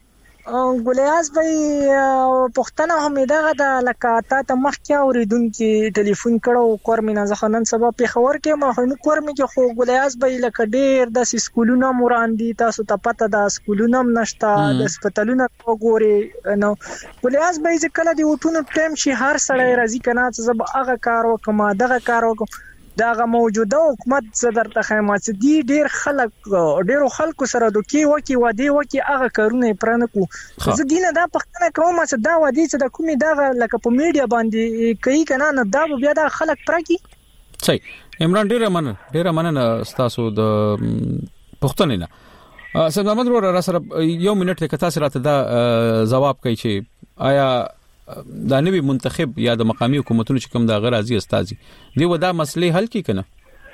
ګلیاس بھائی پښتنه هم دغه د لکاته ته مخکې اوریدونکو ټلیفون کړو کورمینه ځخنن سبب په خبر کې ما هم کورمې کې خو ګلیاس بھائی لکه ډیر د سکولونو موراندي تاسو ته پته د سکولونو نشته د هسپتالونو وګوري نو ګلیاس بھائی ځکه د وټونو ټیم شي هر سړی راځي کنه چې زب هغه کار وکم دغه کار وکم داغه موجوده حکومت صدر ته خیمات دي ډیر خلکو سره دوکي وکي ودی وکي هغه کارونه پرانه کو زه دینه دا پښتنه کوم چې دا ودی چې د کومي دغه لکه په میډیا باندې کوي کنه نه دا بیا د خلک پرکی صحیح عمران ډیر مننه تاسو د پښتنه نه سم محمد را سره یو منټ ته تاسو راته دا جواب کوي چې آیا دا نوی منتخب یا د مقامی حکومتونو چې کوم د غرازي استاذي دی ودا مسلې حل کی کنه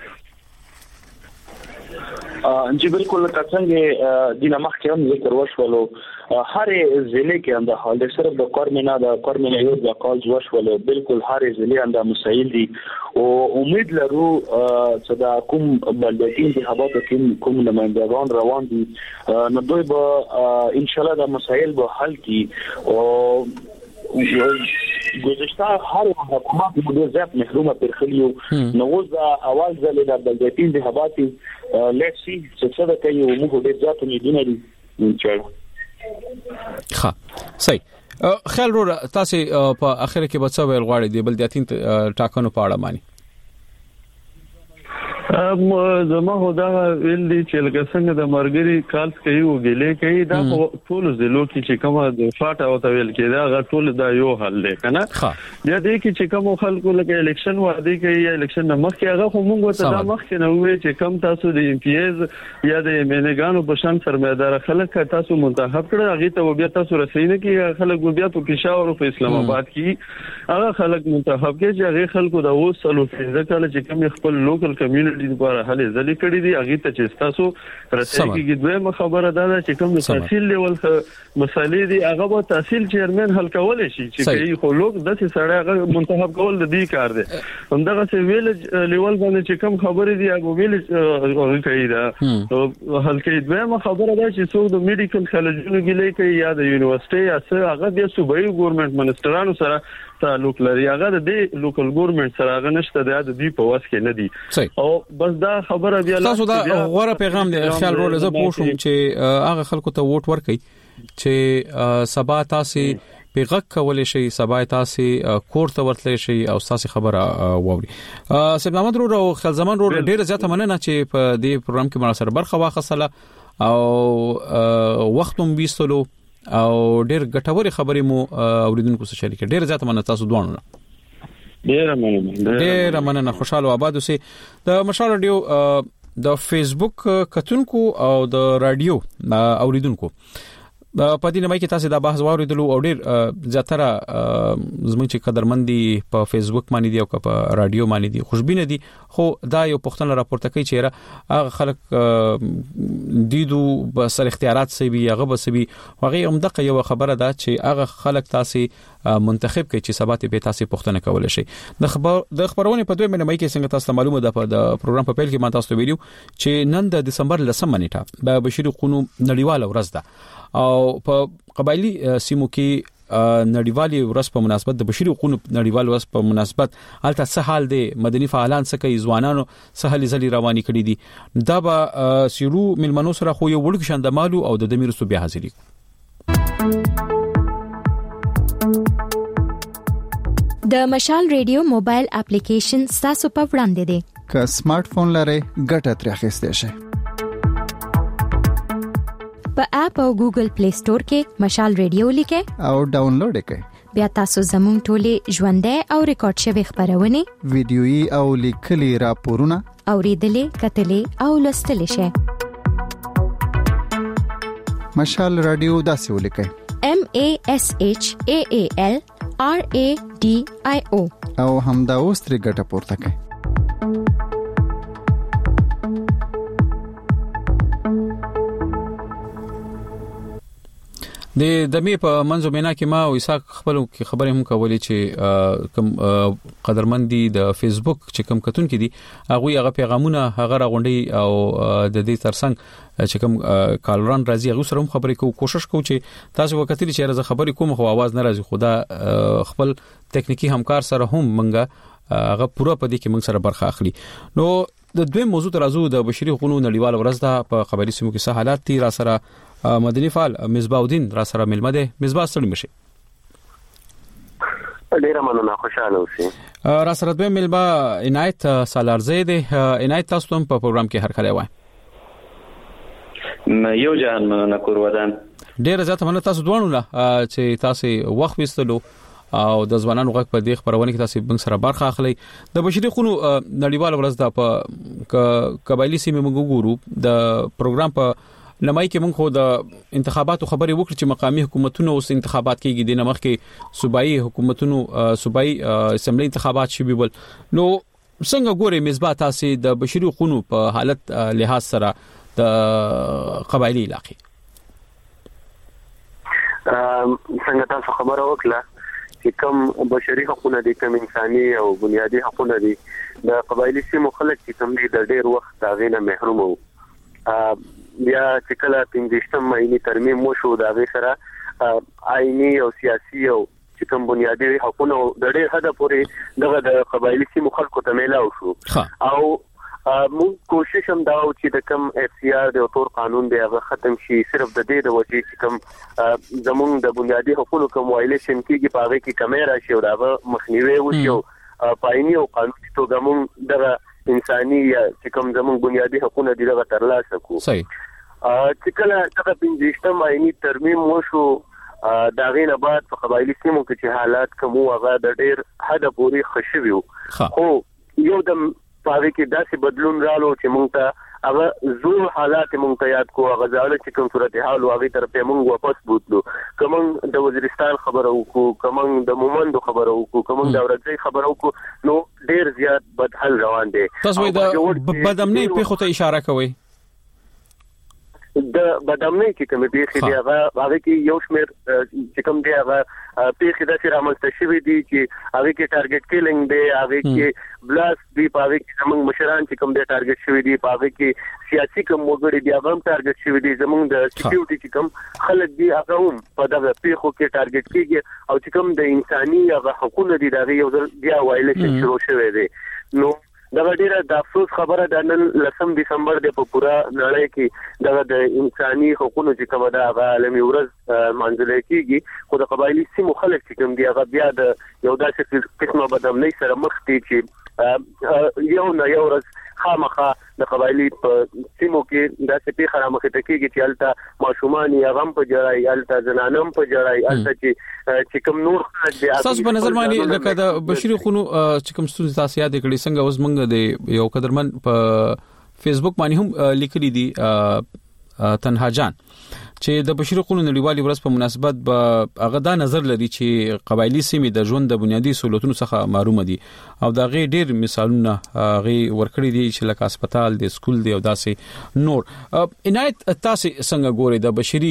جی بالکل څنګه دینه مخکې هم ذکر وشولو هر ضلع کې انده حال صرف د کورمینا یو د کالز وشولو بالکل هر ضلع انده مسایل دي او امید لرو چې دا کوم بلدتي انتخابات کوم نمائندگان روان دي نو دوی به ان شاء الله د مسایل به حل کی او گذشته هر حکومت مدیر ذات محرومه پرخلیو نو دا اول ځل د بلدتي انتخابات لکسي څه څه کوي او موږ ډیر ځات نه دي ان شاء الله ښه صحیح خیال رو تاسو په اخر کې به څه ویل غواړئ د بلدیاتي ټاکنو په اړه مانی زما خدا ویل دي چې لکه څنګه د مرګري کالس کوي او ګلې کوي دا ټول ضلعو کې چې کومه د فاټ او تویل کې دا ټول دا یو حل دی کنه یا دې کې چې کوم خلکو لکه الیکشن وادي کوي یا الیکشن مخکې هغه موږ ته دا مخکې نه وي چې کم تاسو د ام پی ایز یا د مینګانو په شان سرمایدار خلک تاسو منتخب کړل هغه ته بیا تاسو رسینه کې خلک بیا په پېښور او په اسلام آباد کې هغه خلک منتخب کې چې هغه خلکو د وسلو څخه چې کوم خپل لوکل کمیونټي ډلې لپاره هلې ځلې کړې دي هغه ته چې تاسو رسېږي دویمه خبره ده چې کوم تحصیل لیول مسالې دي هغه به تحصیل چیرمن حل کولای شي چې کوي خو لوک د سړی هغه منتخب کول د دې کار دی همدغه څه ویل لیول باندې چې کوم خبرې دي هغه ویل کوي دا حل کوي دویمه خبره ده چې څو د میډیکل کالجونو کې لیکي یا د یونیورسيټي یا څه هغه د صوبایي ګورنمنت منسټرانو سره تعلق لري هغه د لوکل ګورنمنت سره هغه نشته د دې په واس کې نه دي او بس دا خبره بیا تاسو دا غوړه پیغام دی خیال ورو زه پوښوم چې هغه خلکو ته ووټ ورکړي چې سبا تاسو پیغام کولای شي سبا تاسو کور ته ورتلئ شي او تاسو خبره ووري سید محمد رو خل زمان رو ډیر زیاته مننه چې په دې پروګرام کې ما سره برخه واخصله او وختم بیستلو او ډیر ګټوري خبرې مو اوریدونکو سره شریک ډیر زیاته مننه تاسو دوه ډیر مننه خوشاله آباد اوسئ د مشال رادیو د فیسبوک کتونکو او د رادیو اوریدونکو په دې نمای کې تاسو دا بحث واوریدلو او ډیر زیاتره زموږ چې قدرمندي په فیسبوک باندې دی او په رادیو باندې دی خوشبینه دي خو دا یو پښتنه راپورته کوي چې هغه خلک دیدو بسر اختیارات سوي هغه بسوي هغه هم دغه یو خبره ده چې هغه خلک تاسو منتخب کوي چې سبات به تاسو پښتنه کول شي د خبرونه په دوه مې کې څنګه تاسو معلومه ده په پروګرام په پیل کې ما تاسو ویلو چې نن د دسمبر 10 نیټه د بشري حقوقو نړیواله ورځ ده او په قبایلی سیمو کې نړیوالي ورځ په مناسبت د بشري حقوقو نړیوال ورځ په مناسبت الته څه حال دی مدني فعالان څه کوي ځوانانو څه هلي ځلي رواني کړي دي دا به سیرو ملمنو سره خو یو وړو شاندمالو او د دمیرستو بیا حاضرې د مشال ریډیو موبایل اپلیکیشن تاسو په وړاندې دی که سمارټ فون لرئ ګټه ترې اخیستئ شئ په اپ او ګوګل پلی سٹور کې مشال ریډیو لیکئ او ډاونلوډ کړئ بیا تاسو زموږ ټولې ژوندۍ او ریکارډ شوی خبرونه ویډیويي او لیکلي راپورونه اوریدلې کتلې او لوستلې شئ مشال رادیو داسې ولیکئ MASHAAL RADIO او همدا اوس ترې ګټه پورته کړئ د می په منځو مینا کې ما او اسحاق خپل خبرې هم کولې چې کوم قدرمندي د فیسبوک چې کوم کتون کې دي هغه پیغامونه هغه راغونډي او د دې ترڅنګ چې کوم کالران راځي هغه سره هم خبرې کوو کوشش کوو چې تاسو وکړئ چې راځه خبرې کوم خو आवाज نه راځي خدا خپل ټکنیکی همکار سره هم منګه هغه پوره پدې کې موږ سره برخه اخلي نو د دوی موضوع ترازو د بشري حقوقو نړیوال ورځ ده په خبري سیمو کې څه حالات دي را سره مدني فعال مصباح الدین را سره ملمه ده مصباح ستړي مشي ډیره مننه خوشاله اوسئ را سره دوی ملمه عنایت سالارزی ده عنایت تاسو هم په پروګرام کې هر کله وای یو جهان مننه کورودان ډیره زیاته مننه تاسو دوه نه چې تاسو وخت وستلو او د ځوانانو غږ په دې خبرونه کې تاسو بنګ سره برخه اخلي د بشري حقوقو نړیوال ورځ د په قبایلی سیمه موږ ګورو د پروګرام په لمای کې موږ خو د انتخاباتو خبرې وکړو چې مقامی حکومتونو اوس انتخابات کېږي د نمخ کې صوبایي حکومتونو صوبایي اسمبلی انتخابات شوي ول نو څنګه ګوري مصباح تاسو د بشري حقوقو په حالت لحاظ سره د قبایلی علاقې څنګه تاسو خبره وکړه چې کوم بشري حقوقونه دي کوم انساني او بنیادی حقوقونه دي د قبایلی سیمو خلک چې کوم دي د ډېر وخت داغینه محروم وو بیا چې کله 15 مې ترمیم وشو دا غي سره آئینی او سیاسي او چې کوم بنیادی حقوقونه د ډېر حد پورې دغه د قبایلی سیمو خلکو ته ملاو شو او موږ کوشش هم دا چې د کوم FCR د تور قانون دی هغه ختم شي صرف د دې د وجې چې کوم زموږ د بنیادی حقوقو کوم وایلیشن کیږي په هغه کې کیمرا شي او دا مخنیوي وشي په آئینی او قانوني توګه موږ د انساني یا چې کوم زموږ بنیادی حقوقونه دي دغه ترلاسه کوو صحیح چې کله دغه 15 آئینی ترمیم وشو دا غینه بعد په قبایلی سیمو کې چې حالات کوم هغه د ډېر حد پورې خشوي خو یو د پاره کې داسې بدلون رالو چې موږ ته هغه زو حالات مونږ ته یاد کو هغه ځاله چې کوم صورتحال او هغه طرف مونږ واپس بوتلو کوم د وزیرستان خبرو کو کوم د مومند خبرو کو کوم د اورځي خبرو کو نو ډیر زیات بدحل روان دي. تاسو د بدامنۍ په خو ته اشاره کوئ د بدامنۍ کې کوم پیښې دی هغه کې یو شمېر چې کوم دی هغه پیښې د سره رامنځته شوې دي چې هغه کې ټارګټ کیلینګ دی هغه کې بلاست دی په هغه کې زموږ مشران چې کوم دی ټارګټ شوې دي په هغه کې سیاسي کوم وګړي دی هغه هم ټارګټ شوې دي زموږ د سکیورټي چې کوم خلک دی هغه هم په دغه پیښو کې ټارګټ کیږي او چې کوم د انساني هغه حقوقو دی دا یو ځل بیا وایلیشن شروع شوی دی. نو دا ډیره د افسوس خبره ده نن 10 دسمبر د په پورا نړۍ کې د انساني حقوقو چې کومه ده هغه عالمي ورځ منځل کېږي خو د قبایلی سیمو خلک چې کوم دی هغه بیا د یو داسې قسمه بدامنۍ سره مخ دي چې یو نه یو ورځ خامخا د قبایلی په سیمو کې داسې پیښه رامخې ته کېږي چې الته ماشومان یې غم په جړای الته زنانم په جړای الته چې کوم نور تاسو په نظر باندې لکه د بشري خونو چې کوم ستونزې تاسو یاد کړئ څنګه اوس موږ د یو قدرمن په فیسبوک باندې هم لیکلي دي تنها جان چې د بشري حقوقو نړیوالې ورځ په مناسبت به هغه دا نظر لري چې قبایلی سیمې د ژوند د بنیادی سہولتونو څخه محروم دي او دا غي ډیر مثالونه غي ورکړي دي چې لکه هسپتال دی سکول دی او داسې نور. عنایت تاسو څنګه ګوري د بشري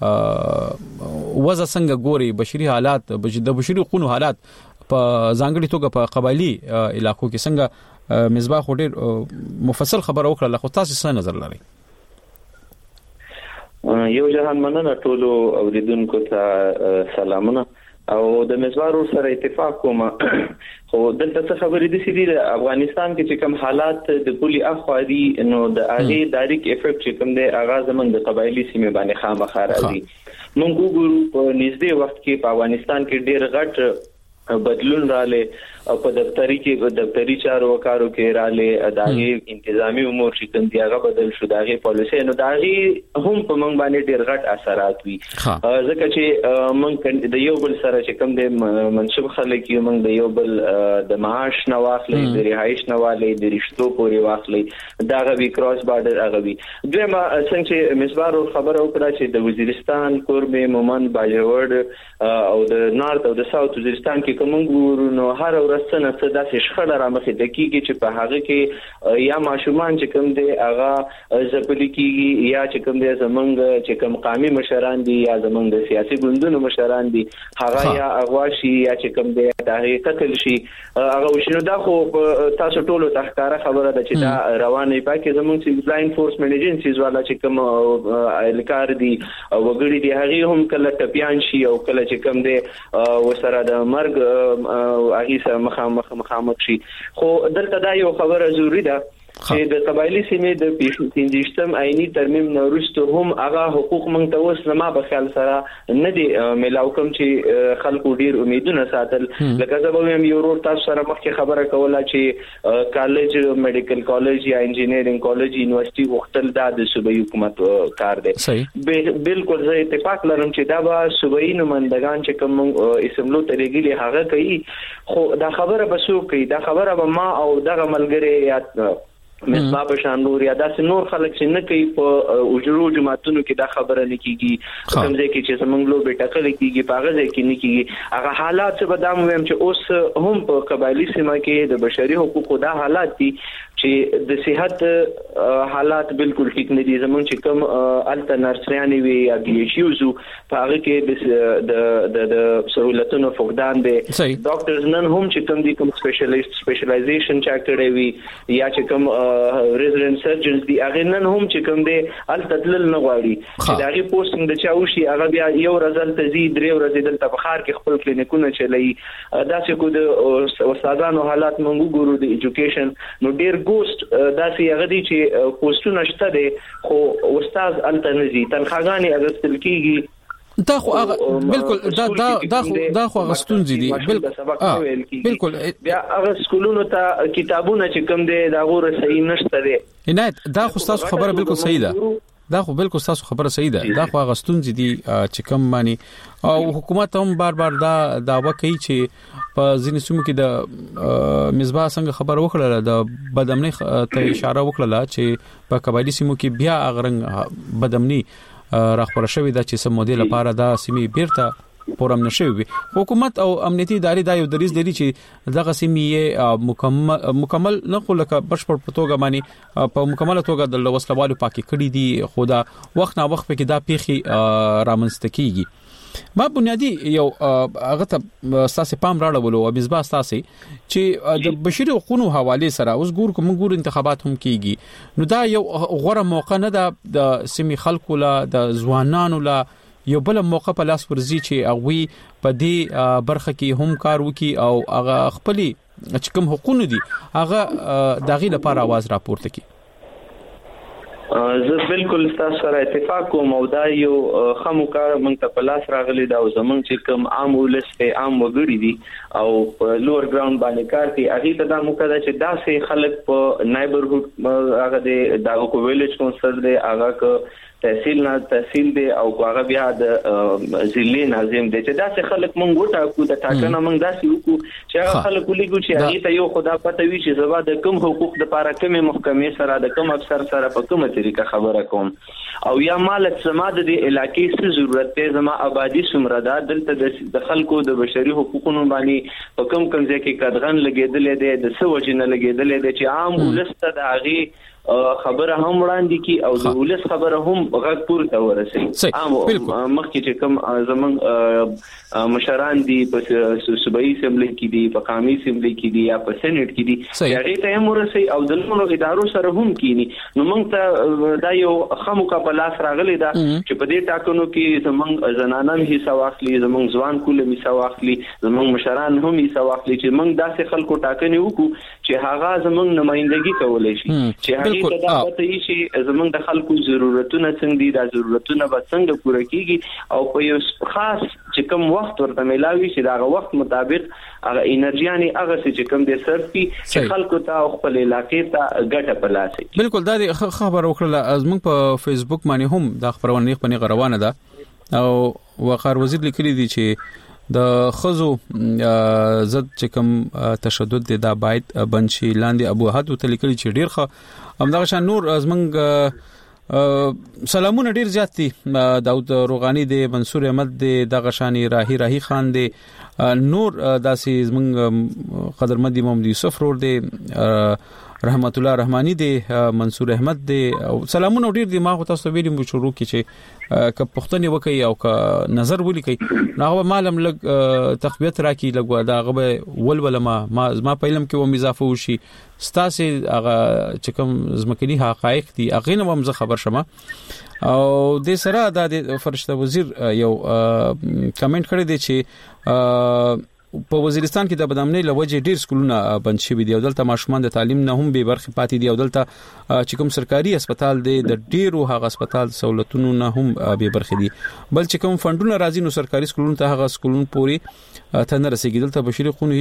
وضع څنګه ګوري بشري حالات د بشري حقوقو حالات په ځانګړي توګه په قبایلی علاقو کې څنګه مصباح ډیر مفصل خبر وکړه خو تاسو څه نظر لرئ؟ یو جهان مننه ټولو اوریدونکو ته سلامونه او د مزوارو سره اتفاق کوم خو دلته څه خبرې دي چې د افغانستان کې چې کوم حالات د پولي اخوادي نو د اغه ډایرکټ افیکټ چې کوم دی اغاز زمنګ د قبایلی سیمه باندې خامخا راځي. مونږ ګورو په نږدې وخت کې په افغانستان کې ډېر غټ بدلون رااله او په دفتری چارو وکارو کې رااله داغي انتظامی امور چې کوم دی هغه بدل شو داغي پالیسي نو داغي هم په موږ باندې ډېر غټ اثرات وي ځکه چې موږ د یو بل سره چې کوم دی منسوب خلک یو موږ د یو بل د معاش نه واخلې د رهایش نه واخلې د رشتو پوري واخلې داغه وی کراس بارډر هغه وی دویمه څنګه چې مصباح خبره وکړه چې د وزیرستان کوربه مومن باجوړ او د نارت او د ساوث وزیرستان کې کوم ګورو نو هر ورځ نه څه داسې شخړه رامخې د کیږي چې په هغه کې یا ماشومان چې کوم دی هغه زپلی کیږي یا چې کوم دی زمونږ چې کوم قومي مشران دي یا زمونږ د سیاسي ګوندونو مشران دي هغه یا اغواشي یا چې کوم دی د قتل شي هغه وشنو دا خو تاسو ټولو تخکاره خبره ده چې دا روانه پاکه زمونږ سیویل انفورسمنت ایجنسیز والا چې کوم الکار دي وګړي دي هغه هم کله ټپيان شي او کله چې کوم دی وسره د مرګ هغه سره مخامخ شي خو دلته دا یو خبره ضروری ده چې د قبایلی سیمې د 15 آئینی ترمیم نورسته هم هغه حقوق مونږ ته اوس نه ما په خیال سره نه دي ملاو کوم چې خلکو ډیر امیدونه ساتل لکه زه به یو ورور تاسو سره مخکې خبره کوله چې کالج میډیکل کالج یا انجینیرینګ کالج یونیورسيټي وختل د صوبایي حکومت کار دی بالکل زه اتفاق لرم چې دا به صوبایي نمائندگان چې کوم اسمبلو ترېګلي هغه کوي خو دا خبره به سو کوي دا خبره به ما او دغه ملګری یا مصباح بشان نور یا داسې نور خلک چې نه کوي په اجرو جماعتونو کې دا خبره نه کیږي کوم ځای کې چې زمونږ لو بیٹکل کیږي په هغه ځای کې نه کیږي هغه حالات څه بدام ویم چې اوس هم په قبایلی سیمه کې د بشري حقوقو دا حالات دي چې د صحت حالات بالکل ټیک نه دي زمونږ چې کوم الته نرسيانې وي یا ګلیشیوزو په هغه کې د سہولتونو فقدان دي ډاکټرز نن هم چې کوم دي کوم سپیشلایزیشن چا کړی وي یا چې کوم ریزیډنټ سرجنز دي هغه نن هم چې کوم دي الته تلل نه غواړي چې داغي پوسټینګ د چاوشي هغه بیا یو رزلت زی درې ورځې دلته په خار کې خپل کلینیکونه چلایي داسې کو د استادانو حالات موږ ګورو د ایجوکیشن نو ډیر ګوست داسې هغه دي چې پوسټونه شته دي خو استاد الته نه دي تنخواګانی اغستل کیږي دا خو بالکل دا خو غستونځي دي بالکل بیا هغه سکولونو ته کتابونه چې کوم دي دا غوړه صحیح نشته دي عنایت دا خو تاسو خبره بالکل صحیح ده دا خو بالکل تاسو خبره صحیح ده. دا خو غستون دي چې کوم معنی او حکومت هم بار بار دا داوا کوي چې په ځینې سیمو کې د مصباح څنګه خبر وکړه د بدامنۍ ته اشاره وکړه چې په قبایلی سیمو کې بیا اغرنګ بدامنۍ راخور شوې ده چې سم مودیل لپاره دا سیمې بیرته پورم نشوي. حکومت او امنیتي ادارې دا یو دریز لري چې دغه سیمې مکمل نه خو لکه بشپړ پټوګه معنی په مکمله توګه د وسلوالو پاکي کړي دي، خو دا وخت نه وخت کې دا پیخي رامنځته کیږي. ما بنیادی یو هغه ته اساس پام راړولو او مصباح اساسي چې د بشري حقوقو حواله سره اوس ګور انتخابات هم کیږي، نو دا یو غوړه موقع نه ده د سیمې خلکو لا د ځوانانو لا یو بل موقع په لاس ورزي چې هغه په دې برخه کې هم کار وکي او هغه خپلې چې کوم حقوق دي هغه دغه لپاره आवाज راپورته کړي. زه بالکل تاسو سره اتفاق کوم او دا یو خمو کار موږ ته په لاس راغلی دا زمونږ چې کوم عام ولست عام وګړي دي او په لوور ګراوند باندې کار کوي، هغه ته دا موقع ده چې داسې خلک په نایبرهود هغه د دغه ویلیج کونسل دی، هغه تحصیل دی او هغه بیا د ضلع ناظم دی چې داسې خلک مونږ وټاکو د ټاکنه مونږ داسې وکړو چې هغه خلک ولګو چې هغه ته یو خدا پته وي چې زما د کوم حقوق د لپاره کومه محکمې سره د کوم افسر سره په کومه طریقه خبره کوم او یا مال سما د علاقې څه ضرورت دی، زما آبادی څومره ده، دلته د خلکو د بشري حقوقو باندې په کوم ځای کې قدغن لګیدل دي، د څه وجنه لګیدل دي چې عام ولست د هغه خبره هم وړاندې کی او د ولس خبره هم غږ پورته ورسي. مخکې چې کوم زمون مشران دي په صوبایي اسمبلی کې دي، په قومي اسمبلی کې دي یا په سېنات کې دي، هغه ته هم ورسي او د لونو ادارو سره هم کینی. نو موږ ته دا یو خمو کا په لاس راغلی دا چې په دې ټاکنو کې زمون زنانان حصہ واخلي، زمون ځوان کول حصہ واخلي، زمون مشران هم حصہ واخلي چې موږ داسې خلکو ټاکنې وکړو چې هغه زمون نمائندګي کولای شي چې هغه دا پته شي زمونږ د خلکو ضرورتونه څنګه دي، دا ضرورتونه به څنګه پوره کیږي او په یو خاص چې کوم وخت ورته ملاوي شي دا وخت مطابق هغه انرژي هغه چې کوم د صرف کی چې خلکو ته خپل علاقې ته ګټه پلاسي. بالکل دا خبر وکړه زمونږ په فیسبوک باندې هم دا خبرونه په روانه ده او وقار وزیر لیکلي دي چې د خزو زد چې کوم تشدد دا باید بنشي. لاندې ابو احد ته لیکلي چې ډیر ښه همدغه شان نور زمنګ سلامونه ډیر زیات دي، داود روغانی دی، منصور احمد دی، دغه شانی راهی خان دی، نور داسې زمنګ قدرمن محمد یوسف رور دی، رحمت الله رحمانی دی، منصور احمد دی او سلامونه ډیر دي. ما خو تاسو ویلم شروع کی چې ک پښتني وکي او ک نظر ولیکي ناغه معلم لګ تقویت راکی لګ دا غبه ولول ما په علم کې و اضافه وشي ستاسو هغه چې کوم زمکني حقایق دي هغه نه هم خبر شمه. او د سره د فرشته وزیر یو کمنټ کړی دی چې په وزیرستان کې د بدامنۍ لوجه ډیر سکولونه بند شوي دي او دلته ماشومان د تعلیم نه هم به برخه پاتې دي او دلته چې کوم سرکاري هسپتال دی د ډیرو هغه هسپتال سہولتونو نه هم به برخه دي، بل چې کوم فندونه راځي نو سرکاري سکولونو ته هغه سکولونو پوری ته نه رسیدل. دلته بشري قانون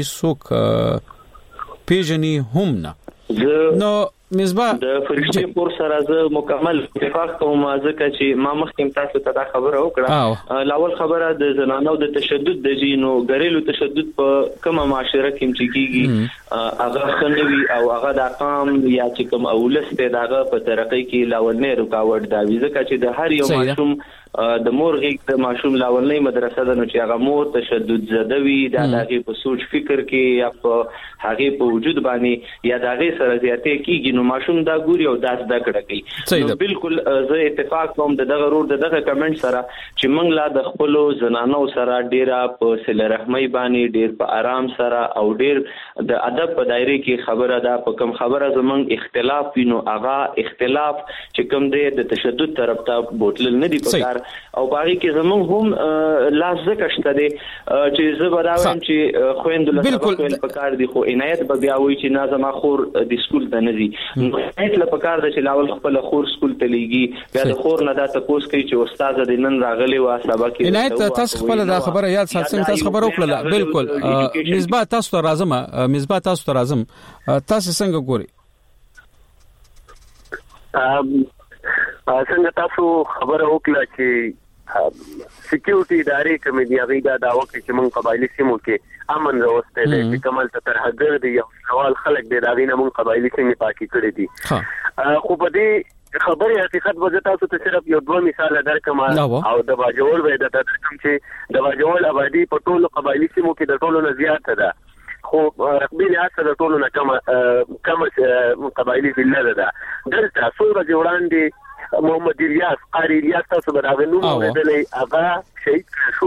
هیڅ پیژني هم نه. نو مصباح د فرشتي پور سره زه مکمل اتفاق کوم ځکه چې ما مخکې تاسو ته دا خبره وکړه. لاول خبره د زنانو د تشدد د جینو غریلو تشدد په کومه معاشره کې چې کیږي هغه خنوي او هغه د قام یا چې کوم اولست دغه په ترقۍ کې لاول نه رکاوټ دا ځکه چې د هر یو ماشوم د مور غیږ د ماشوم لاولنۍ مدرسه ده نو چې هغه مور تشدد زده وي دا دغه په سوچ فکر کې یا په هغه په وجود باندې یا دغه سره زیاتې کیږي نو ماشوم دا ګوري او داس دا کړه کوي. نو بالکل زه اتفاق کوم دغه رور دغه کمنټ سره چې موږ لا د خپل زنانو سره ډیره په صله رحمي باندې ډیر په آرام سره او ډیر د ادب په دایره کې خبره ده په کوم خبره زمونږ اختلاف وینو هغه اختلاف چې کوم دی د تشدد طرف ته بوتل نه دی پکار او باقي کې زمونږ هم لاس زکشته دي چې زه بداوم چې خويندل سره پکار دي خو عنایت به بیا وي چې نازم خور د سکول ته نزي عنایت له پکار د چې لاول خپل خور سکول ته لیږي بیا د خور نه دا تاسو کوي چې استاد د نن راغلی و سبق کې عنایت تاسو خپل دا خبره یاد ساتئ تاسو خبر وکړه. بالکل مصباح تاسو ته راځم تاسو څنګه ګوري؟ څنګه تاسو خبره وکړه چې سکیورټي ادارې کومې دی هغه دا وکړي چې موږ قبایلی سیمو کې امن راوستي دي چې کمال ته ترهګر دي یو سوال خلک دي دا غینه موږ قبایلی سیمې پاکي کړې دي خو په دې خبره حقیقت به تاسو ته صرف یو دوه مثال درکم او د باجوړ وې د درکم چې د باجوړ آبادی په ټولو قبایلی سیمو کې د ټولو نه زیاته ده خو رقبي لحاظ د ټولو نه کم قبایلی ضلع ده دلته څومره جوړان دي محمد الیاس قاری الیاس تاسو به نوم اوریدلې هغه شهید شو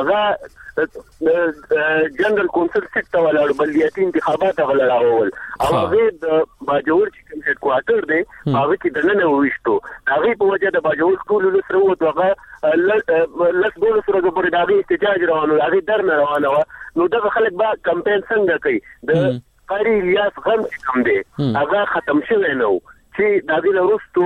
هغه جنرال کونسل سیټ ولاړ بلدیاتي انتخابات غلراول او هغه د باجوړ چې کوم هډ کوارټر دی هغه کې دنه وښتو هغه په وجه د باجوړ ټول له سره وته هغه لس ډول سره د پرې دغه احتجاج روانو هغه درنه روانه نو دغه خلک با کمپاین څنګه کوي د قاری الیاس غم کوم دی هغه ختم شوی نو چې د دې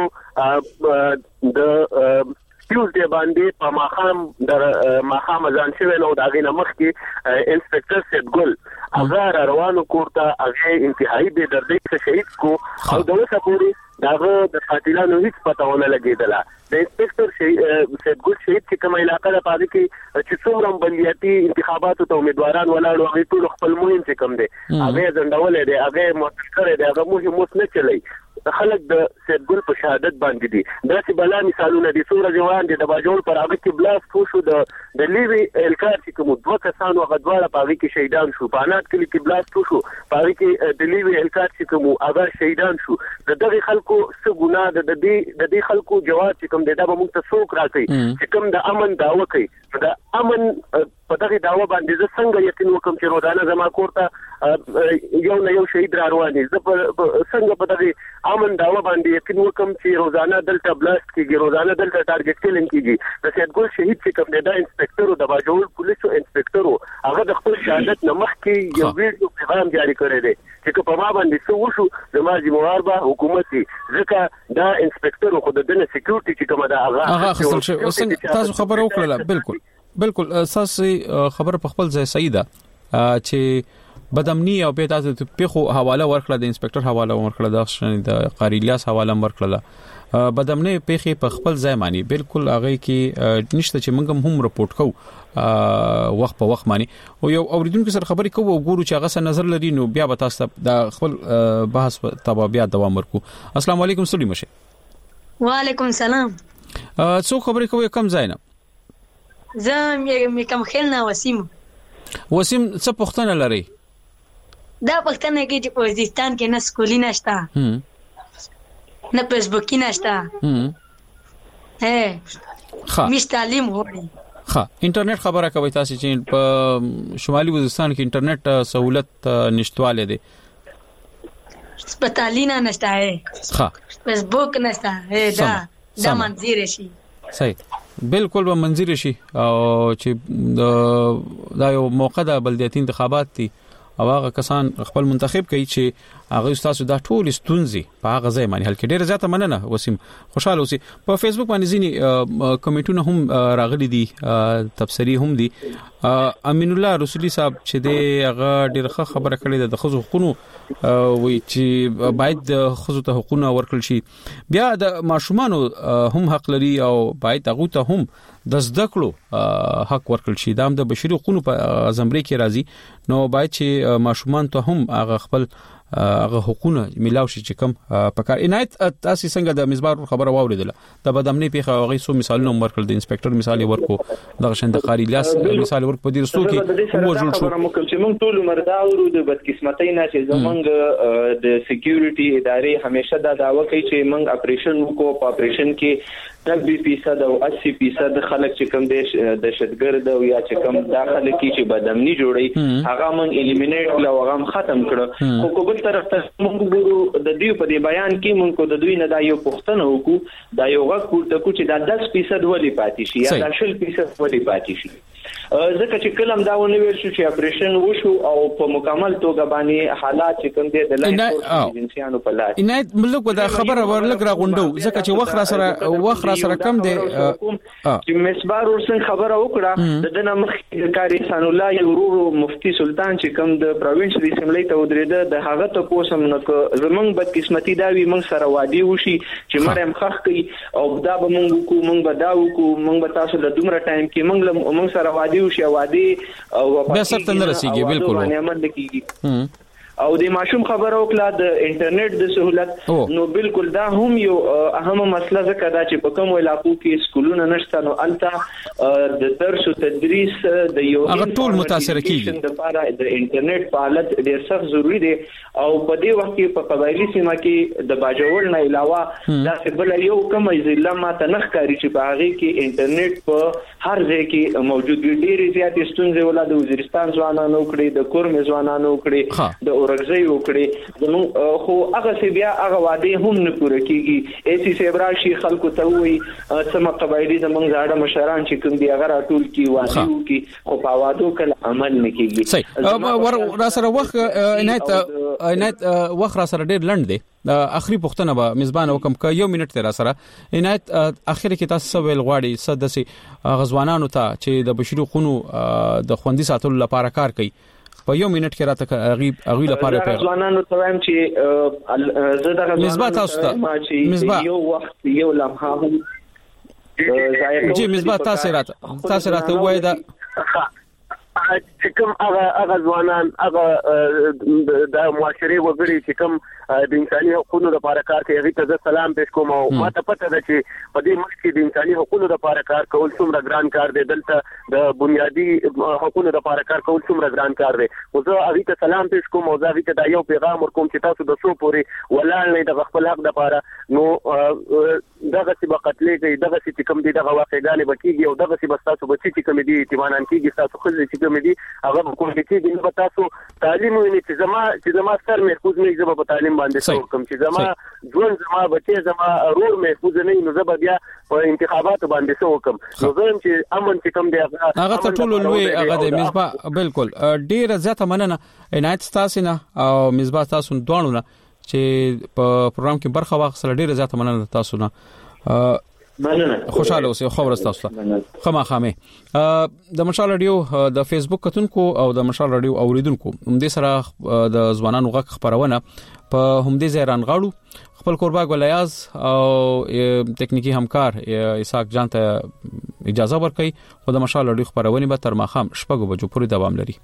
وروسته د ټیوزډے باندې په ماخام د ماخام ځان شوی نو د غینه مخ کې انسپکټر سید ګل هغه روانو کوړه هغه انتهایی به دردې شهید کو او د اوسه پوری داغه د قاتلانو هیڅ پته ونه لګیدله د انسپکټر سید ګل شهید چې کومه علاقه ده پاره کې چې څومره بلدیاتي انتخاباتو ته امیدواران ولاړ او ټول خپل مهم چې کوم دي هغه ځندولې دي هغه مؤثر دي هغه مهم نه چلی خلک د سید ګل په شهادت باندې دي دا چې بلا مثالونه دي څوره جوان دي د باجوړ پر هغه کې بلاست وشو د لیوی الکار چې کوم دوه کسانو هغه دواړه په هغه کې شهیدان شو پانات کې بلاست وشو په هغه کې د لیوی الکار چې کوم هغه شهیدان شو د دغه خلکو څه ګناه د دې خلکو جواب چې کوم دا به موږ ته څوک راکړي چې کوم د امن داوا کوي د امن په دغه داوا باندې زه څنګه یقین وکم چې روزانه زما کوړه یو نه یو شهید را روان دي زه څنګه په دغه امن داوا باندې یقین وکم چې روزانه دلته بلاست کیږي روزانه دلته ټارګټ کیلینګ کیږي د سید ګل شهید چې کوم دا انسپکټر د باجوړ پولیسو انسپکټر هغه د خپل شهادت نه مخکې یو ویډیو پیغام جاری کړی دی چې په ما باندې څه وشو زما ذمہوار به حکومت دی ځکه دا انسپکټر خو د دنه سکیورټي چې کومه دا هغه تاسو خبر وکړه بالکل اساسي خبر په خپل ځای صحیح ده چې بدامنی او به تاسو په خو حواله ورکړه د انسپکټر حواله ورکړه د قاری الیاس حواله ورکړه بدامنی په خپل ځای معنی بالکل هغه کې نشته چې موږ هم رپورټ کوو وخت په وخت معنی او یو اوریدونکو سره خبرې کوو ګورو چې هغه سره نظر لري نو بیا به تاسو د خپل بحث تبا بیا دوام ورکو السلام علیکم سړي مشه وعلیکم السلام څو خبرې کوي کم ځای نه زه مې کوم خل نه وسیم څه پښتنه لري دا پښتنه کې چې په وزیرستان کې نه سکولي نشته نه فیسبوک نشته مش تعلیم وړي انټرنیټ خبره کوي تاسو چې په شمالي وزیرستان کې انټرنیټ سہولت نشټواله دي سپټالینا نشته فیسبوک نشته دا منځیر شي صحیح بالکل به منځیر شي او چې دا یو موقع د بلدیاتي انتخابات دي او هغه کسان خپل منتخب کوي چې هغه تاسو دا ټول ستونزي په هغه ځای باندې حل کړي. ډیر زیاته مننه وسیم، خوشاله اوسئ. په فیسبوک باندې ځینی کمنټونه هم راغلي دي، تبصری هم دي. امین الله رسولي صاحب چې د هغه ډیر خبره کړې ده د خزو حقوقو وی چې باید د خزو ته حقوقونه ورکړل شي. بیا د ماشومانو هم حق لري او باید هغه ته هم د زده کړو حق ورکړل شي. دا هم د بشري حقوقو په زمري کې راځي، نو باید چې ماشومان ته هم هغه خپل هغه حقوقونه ملاو شي چې کوم پکار. عنایت تاسو څنګه د مزبار خبره واوریدله؟ د بدامنۍ پیښه هغه سو مثالونه ورکړل، د انسپکټر مثال ورکو، د شند قاری لاس مثال ورکو. په دې رسو کې مو جوړ شو چې موږ ټول مرزاورو د بدقسمتۍ نه چې زمونږ د سکیورټي ادارې همیشه دا دعوه کوي چې موږ اپریشن وکړو. په اپریشن کې 90% او 80% خلک چې کوم دهشتګرد او یا چې کوم داخله کې چې بدامنۍ جوړي هغه موږ الیمینیټ کړو او هغه ختم کړو. خو په بل طرف ته موږ ګورو د دوی په دې بیان کې موږ د دوی نه دا یو پوښتنه وکړو، دا یو غږ پورته کو چې دا 10% ولې پاتې شي یا دا 20% ولې پاتې شي. ځکه چې کلم دا ونه ویل شو چې اپریشن وشو او په مکمل توګه باندې حالات چې کوم دي د لاین جنسيانو په لاس عنایت ملک دا خبره ورلګ راغونډو ځکه چې وخت را سره کم دی چې مسبار ورسن خبره وکړه د دنه مخ کاری سن الله یورو مفتی سلطان چې کوم د پروینس د اسمبلی ته ودرېده د هغه ته پوسم نو زمونږ بد قسمتي دا وی موږ سره وادي وشي چې مریم خخ کوي او دا به موږ به دا وکړو موږ به تاسو د دومره ټایم کې موږ سره وادي وشي وادي او به سر ته نه رسیږي بالکل باندې عمل کیږي او د ماشوم خبره وکړه د انټرنیټ د سہولت نو بالکل دا هم یو اهمه مسله ځکه دا چې په کوم علاقو کې سکولونه نشته نو الته د درس او تدریس د یو هغه ټول متاثر کیږي د لپاره د انټرنیټ فعالیت ډیر سخت ضروری دی او په دې وخت کې په قبایلی سیمه کې د باجوړ نه علاوه دا بل یو کوم ضلع ماته نخ کاری چې په هغه کې انټرنیټ په هر ځای کې موجود وي ډیر زیات ستونزې ولادت د وزیرستان ځوانانو کړي د کورم ځوانانو کړي د ورغزي وکړي زمو خو هغه سی بیا هغه وعده هم نه پوره کیږي ایسی سیبراشي خلکو ته وي سم قبایلی زمونږ زاړه مشران چې کوم دی هغه راټول کی وایي کی خو په وادو کله عمل نه کیږي صحیح را سره وخت عنایت وخت را سره ډیر لند دی اخري پښتنه به میزبان وکم ک یو منټ تر سره عنایت اخر کې تاسو ویل غواړي صدسي غزوانانو ته چې د بشري خونو د خوندي ساتلو لپاره کار کوي په یو منټ کې راته غوی لپاره پیغام ځوانانو ته وایم چې زه د مزبات تاسو یو وخت یو لمحه هم جی مزبات تاسو راته وای دا چې کوم هغه ځوانان هغه د معاشري وګړي چې کوم د انساني حقوقو لپاره کار کوي هغه ته سلام پېښ کوم او ماته پته ده چې په دې ملک کې د انساني حقوقو لپاره کار کول څومره ګران کار دی دلته د بنیادی حقوقو لپاره کار کول څومره ګران کار دی او زه هغه ته سلام پېښ کوم او زه هغه ته دا یو پیغام ورکوم چې تاسو د څو پوري ولاړ نه د خپل حق لپاره نو دغه څه بقتلې کوي دغه څه کوم دي دغه واقعګانې بکیږي او دغه څه بس تاسو بچی چې کوم دي ایتمانان کیږي تاسو خو چې کوم دي هغه کوم دي چې نو تاسو تعلیم ویني چې زما سر محفوظ نه زما په تعلیم باندې کوم چې زما ژوند زما بچي زما رور محفوظ نه نو زه بیا په انتخاباتو باندې څه وکم نو زم چې امن چې کوم دی هغه ته ټول لوی هغه د مصباح بالکل ډیر زیاته مننه عنایت تاسو نه او مصباح تاسو دوانو نه چې په پروګرام کې برخه واخیستل ډیر زیاته مننه تاسو نه خوشاله اوسئ خو ورستاسو خامخامه د مشال رادیو د فیسبوک کتونکو او د مشال رادیو اوریدونکو هم دې سره د ځوانانو غږ خبرونه په هم دې ځای رانغاړو خپل قربا ګلیاز او ټکنیکی همکار اسحاق جان ته اجازه ورکړي خو د مشال رادیو خبرونه به تر ماخام شپږ بجو پورې دوام لري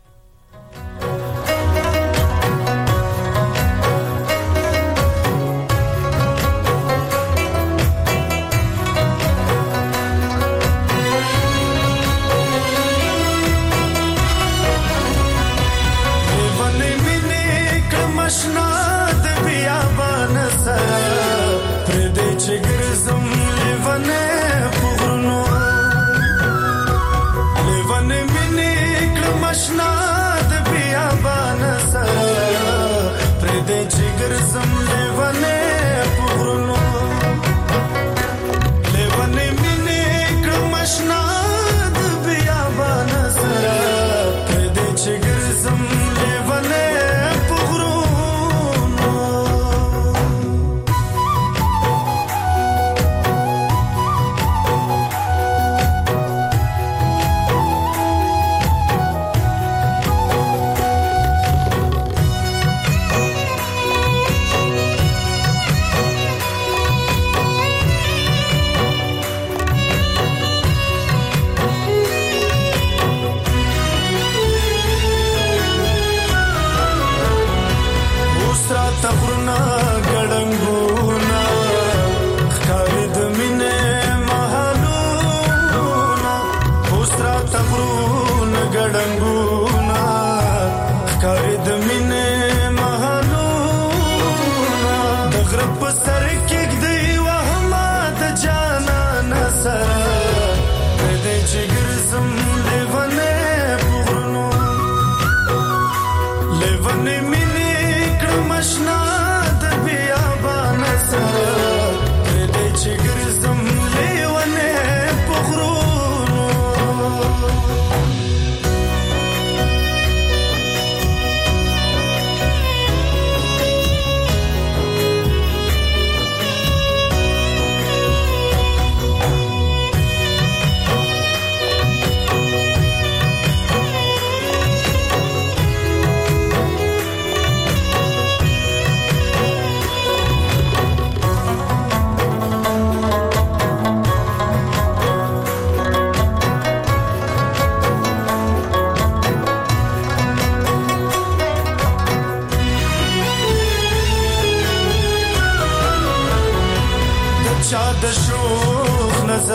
Krishna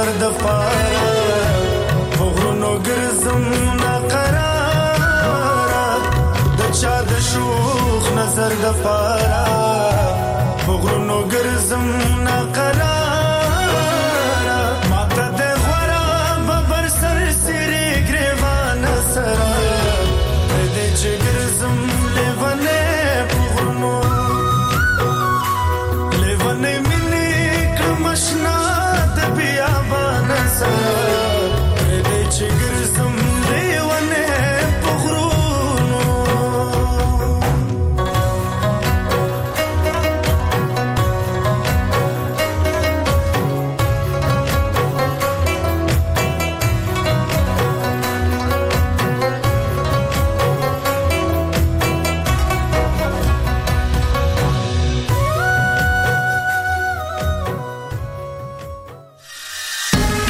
سفر د پاره وغرونو ګرځم ناقرار د چا د شوخ نظر د پاره